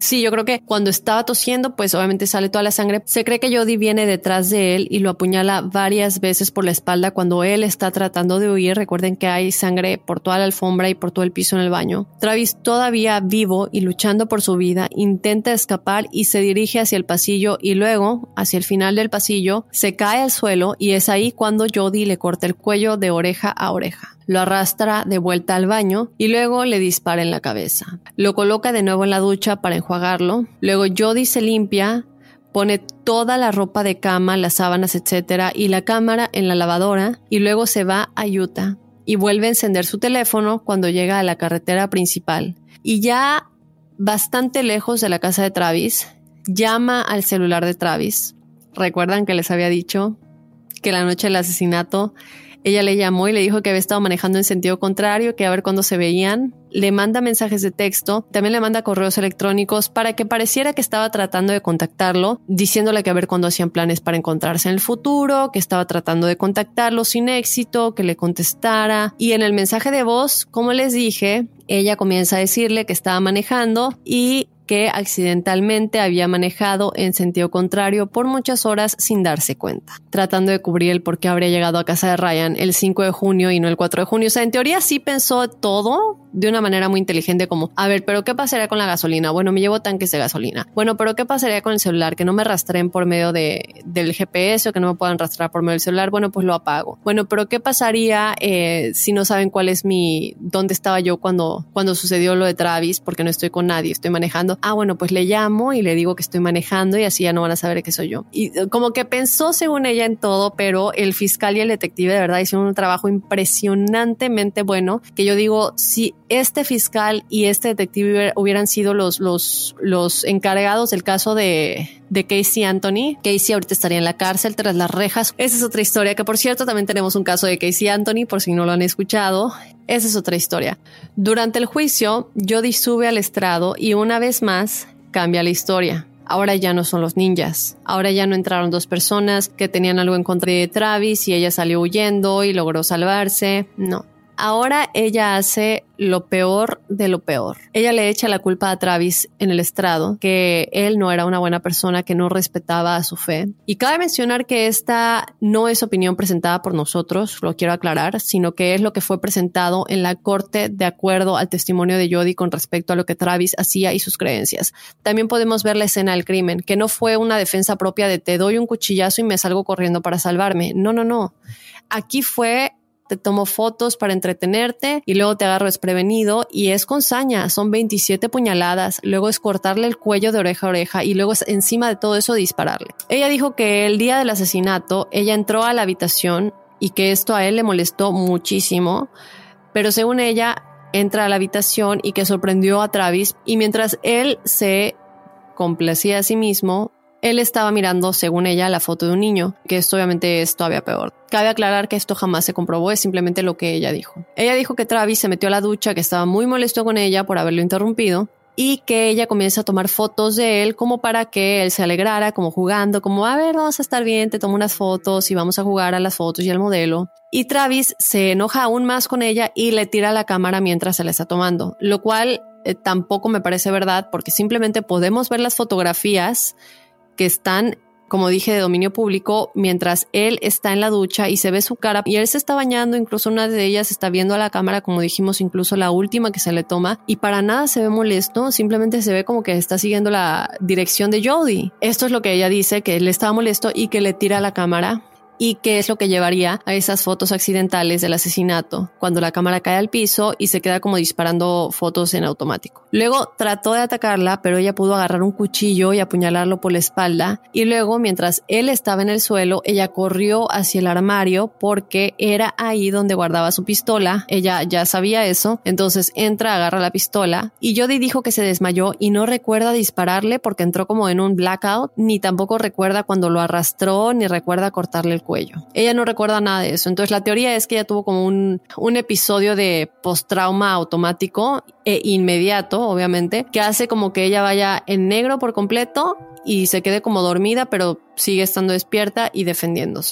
S3: Sí, yo creo que cuando estaba tosiendo, pues obviamente sale toda la sangre. Se cree que Jody viene detrás de él y lo apuñala varias veces por la espalda cuando él está tratando de huir. Recuerden que hay sangre por toda la alfombra y por todo el piso en el baño. Travis, todavía vivo y luchando por su vida, intenta escapar y se dirige hacia el pasillo y luego, hacia el final del pasillo, se cae al suelo y es ahí cuando Jody le corta el cuello de oreja a oreja. Lo arrastra de vuelta al baño y luego le dispara en la cabeza. Lo coloca de nuevo en la ducha para enjuagarlo. Luego Jody se limpia, pone toda la ropa de cama, las sábanas, etcétera, y la cámara en la lavadora y luego se va a Utah y vuelve a encender su teléfono cuando llega a la carretera principal. Y ya bastante lejos de la casa de Travis, llama al celular de Travis. ¿Recuerdan que les había dicho que la noche del asesinato ella le llamó y le dijo que había estado manejando en sentido contrario, que a ver cuándo se veían? Le manda mensajes de texto, también le manda correos electrónicos para que pareciera que estaba tratando de contactarlo, diciéndole que a ver cuándo hacían planes para encontrarse en el futuro, que estaba tratando de contactarlo sin éxito, que le contestara. Y en el mensaje de voz, como les dije, ella comienza a decirle que estaba manejando y que accidentalmente había manejado en sentido contrario por muchas horas sin darse cuenta, tratando de cubrir el por qué habría llegado a casa de Ryan el 5 de junio y no el 4 de junio. O sea, en teoría sí pensó todo de una manera muy inteligente, como, a ver, ¿pero qué pasaría con la gasolina? Bueno, me llevo tanques de gasolina. Bueno, ¿pero qué pasaría con el celular? Que no me rastreen por medio del GPS o que no me puedan rastrear por medio del celular. Bueno, pues lo apago. Bueno, ¿pero qué pasaría si no saben cuál es dónde estaba yo cuando sucedió lo de Travis? Porque no estoy con nadie, estoy manejando. Ah, bueno, pues le llamo y le digo que estoy manejando y así ya no van a saber que soy yo. Y como que pensó según ella en todo, pero el fiscal y el detective de verdad hicieron un trabajo impresionantemente bueno, que yo digo, si este fiscal y este detective hubieran sido los encargados del caso de Casey Anthony, Casey ahorita estaría en la cárcel tras las rejas. Esa es otra historia, que por cierto también tenemos un caso de Casey Anthony, por si no lo han escuchado. Esa es otra historia. Durante el juicio, Jody sube al estrado y una vez más cambia la historia. Ahora ya no son los ninjas. Ahora ya no entraron dos personas que tenían algo en contra de Travis y ella salió huyendo y logró salvarse. No. Ahora ella hace lo peor de lo peor. Ella le echa la culpa a Travis en el estrado, que él no era una buena persona, que no respetaba a su fe. Y cabe mencionar que esta no es opinión presentada por nosotros, lo quiero aclarar, sino que es lo que fue presentado en la corte de acuerdo al testimonio de Jody con respecto a lo que Travis hacía y sus creencias. También podemos ver la escena del crimen, que no fue una defensa propia de te doy un cuchillazo y me salgo corriendo para salvarme. No. Aquí fue: te tomo fotos para entretenerte y luego te agarro desprevenido, y es con saña, son 27 puñaladas, luego es cortarle el cuello de oreja a oreja y luego es encima de todo eso dispararle. Ella dijo que el día del asesinato ella entró a la habitación y que esto a él le molestó muchísimo, pero según ella entra a la habitación y que sorprendió a Travis, y mientras él se complacía a sí mismo, él estaba mirando, según ella, la foto de un niño, que esto obviamente es todavía peor. Cabe aclarar que esto jamás se comprobó, es simplemente lo que ella dijo. Ella dijo que Travis se metió a la ducha, que estaba muy molesto con ella por haberlo interrumpido, y que ella comienza a tomar fotos de él como para que él se alegrara, como jugando, como a ver, vamos a estar bien, te tomo unas fotos y vamos a jugar a las fotos y al modelo. Y Travis se enoja aún más con ella y le tira la cámara mientras se la está tomando, lo cual tampoco me parece verdad, porque simplemente podemos ver las fotografías que están, como dije, de dominio público, mientras él está en la ducha y se ve su cara y él se está bañando. Incluso una de ellas está viendo a la cámara, como dijimos, incluso la última que se le toma, y para nada se ve molesto, simplemente se ve como que está siguiendo la dirección de Jody. Esto es lo que ella dice, que él estaba molesto y que le tira la cámara, y que es lo que llevaría a esas fotos accidentales del asesinato, cuando la cámara cae al piso y se queda como disparando fotos en automático. Luego trató de atacarla, pero ella pudo agarrar un cuchillo y apuñalarlo por la espalda, y luego, mientras él estaba en el suelo, ella corrió hacia el armario porque era ahí donde guardaba su pistola. Ella ya sabía eso, entonces entra, agarra la pistola, y Jody dijo que se desmayó y no recuerda dispararle porque entró como en un blackout, ni tampoco recuerda cuando lo arrastró, ni recuerda cortarle el cuello. Ella no recuerda nada de eso. Entonces la teoría es que ella tuvo como un episodio de postrauma automático e inmediato, obviamente, que hace como que ella vaya en negro por completo y se quede como dormida, pero sigue estando despierta y defendiéndose.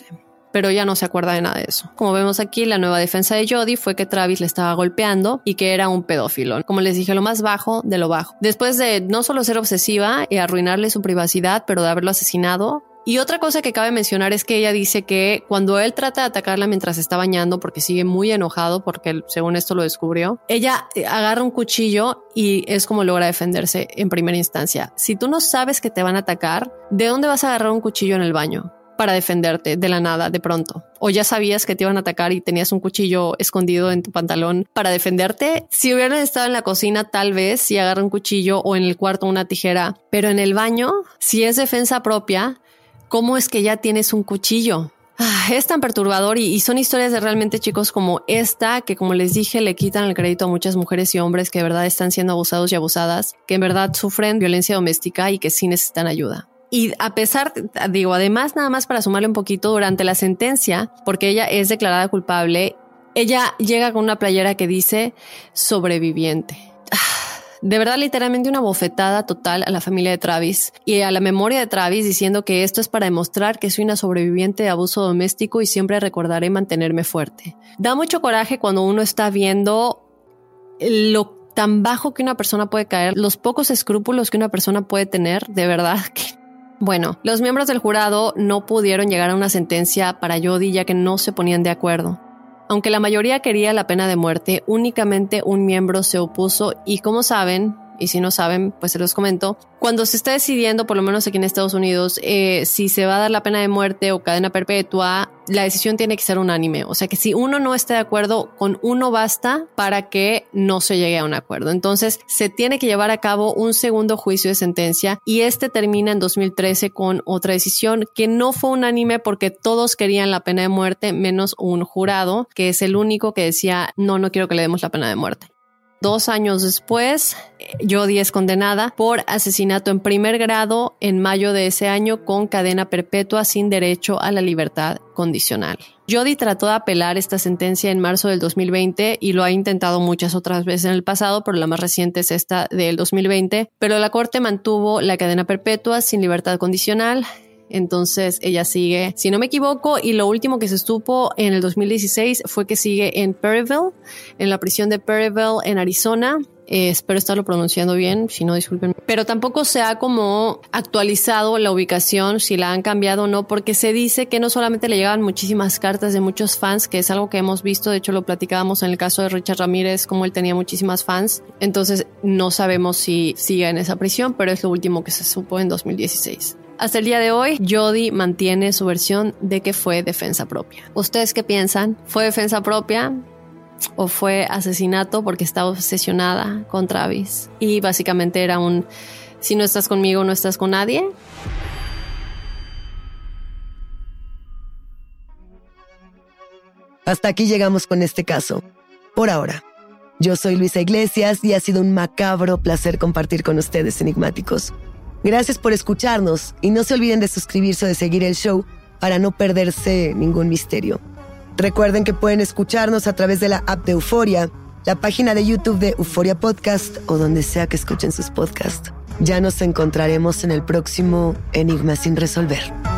S3: pero ella no se acuerda de nada de eso. Como vemos aquí, la nueva defensa de Jodi fue que Travis le estaba golpeando y que era un pedófilo. Como les dije, lo más bajo de lo bajo. Después de no solo ser obsesiva y arruinarle su privacidad, pero de haberlo asesinado. Y otra cosa que cabe mencionar es que ella dice que cuando él trata de atacarla mientras está bañando, porque sigue muy enojado porque según esto lo descubrió, ella agarra un cuchillo y es como logra defenderse en primera instancia. Si tú no sabes que te van a atacar, ¿de dónde vas a agarrar un cuchillo en el baño para defenderte de la nada, de pronto? ¿O ya sabías que te iban a atacar y tenías un cuchillo escondido en tu pantalón para defenderte? Si hubieran estado en la cocina, tal vez sí agarra un cuchillo, o en el cuarto una tijera, pero en el baño, si es defensa propia, ¿cómo es que ya tienes un cuchillo? Es tan perturbador y son historias de realmente chicos como esta que, como les dije, le quitan el crédito a muchas mujeres y hombres que de verdad están siendo abusados y abusadas, que en verdad sufren violencia doméstica y que sí necesitan ayuda. Y a pesar, además, nada más para sumarle un poquito, durante la sentencia, porque ella es declarada culpable, ella llega con una playera que dice sobreviviente. De verdad, literalmente una bofetada total a la familia de Travis y a la memoria de Travis, diciendo que esto es para demostrar que soy una sobreviviente de abuso doméstico y siempre recordaré mantenerme fuerte. Da mucho coraje cuando uno está viendo lo tan bajo que una persona puede caer, los pocos escrúpulos que una persona puede tener, de verdad que... Bueno, los miembros del jurado no pudieron llegar a una sentencia para Jodi ya que no se ponían de acuerdo. Aunque la mayoría quería la pena de muerte, únicamente un miembro se opuso y, como saben, y si no saben, pues se los comento, cuando se está decidiendo, por lo menos aquí en Estados Unidos, si se va a dar la pena de muerte o cadena perpetua, la decisión tiene que ser unánime. O sea que si uno no está de acuerdo, con uno basta para que no se llegue a un acuerdo. Entonces se tiene que llevar a cabo un segundo juicio de sentencia y este termina en 2013 con otra decisión que no fue unánime porque todos querían la pena de muerte menos un jurado, que es el único que decía no quiero que le demos la pena de muerte. 2 años después, Jodi es condenada por asesinato en primer grado en mayo de ese año con cadena perpetua sin derecho a la libertad condicional. Jodi trató de apelar esta sentencia en marzo del 2020 y lo ha intentado muchas otras veces en el pasado, pero la más reciente es esta del 2020. Pero la corte mantuvo la cadena perpetua sin libertad condicional. Entonces ella sigue, si no me equivoco, y lo último que se supo en el 2016 fue que sigue en Perryville, en la prisión de Perryville en Arizona. Espero estarlo pronunciando bien, si no, disculpen. Pero tampoco se ha como actualizado la ubicación, si la han cambiado o no, porque se dice que no solamente le llegaban muchísimas cartas de muchos fans, que es algo que hemos visto, de hecho lo platicábamos en el caso de Richard Ramírez, como él tenía muchísimas fans. Entonces no sabemos si sigue en esa prisión, pero es lo último que se supo en 2016. Hasta el día de hoy, Jodi mantiene su versión de que fue defensa propia. ¿Ustedes qué piensan? ¿Fue defensa propia o fue asesinato porque estaba obsesionada con Travis? Y básicamente era un, si no estás conmigo, no estás con nadie.
S2: Hasta aquí llegamos con este caso. Por ahora. Yo soy Luisa Iglesias y ha sido un macabro placer compartir con ustedes, enigmáticos. Gracias por escucharnos y no se olviden de suscribirse o de seguir el show para no perderse ningún misterio. Recuerden que pueden escucharnos a través de la app de Euforia, la página de YouTube de Euforia Podcast o donde sea que escuchen sus podcasts. Ya nos encontraremos en el próximo Enigma sin resolver.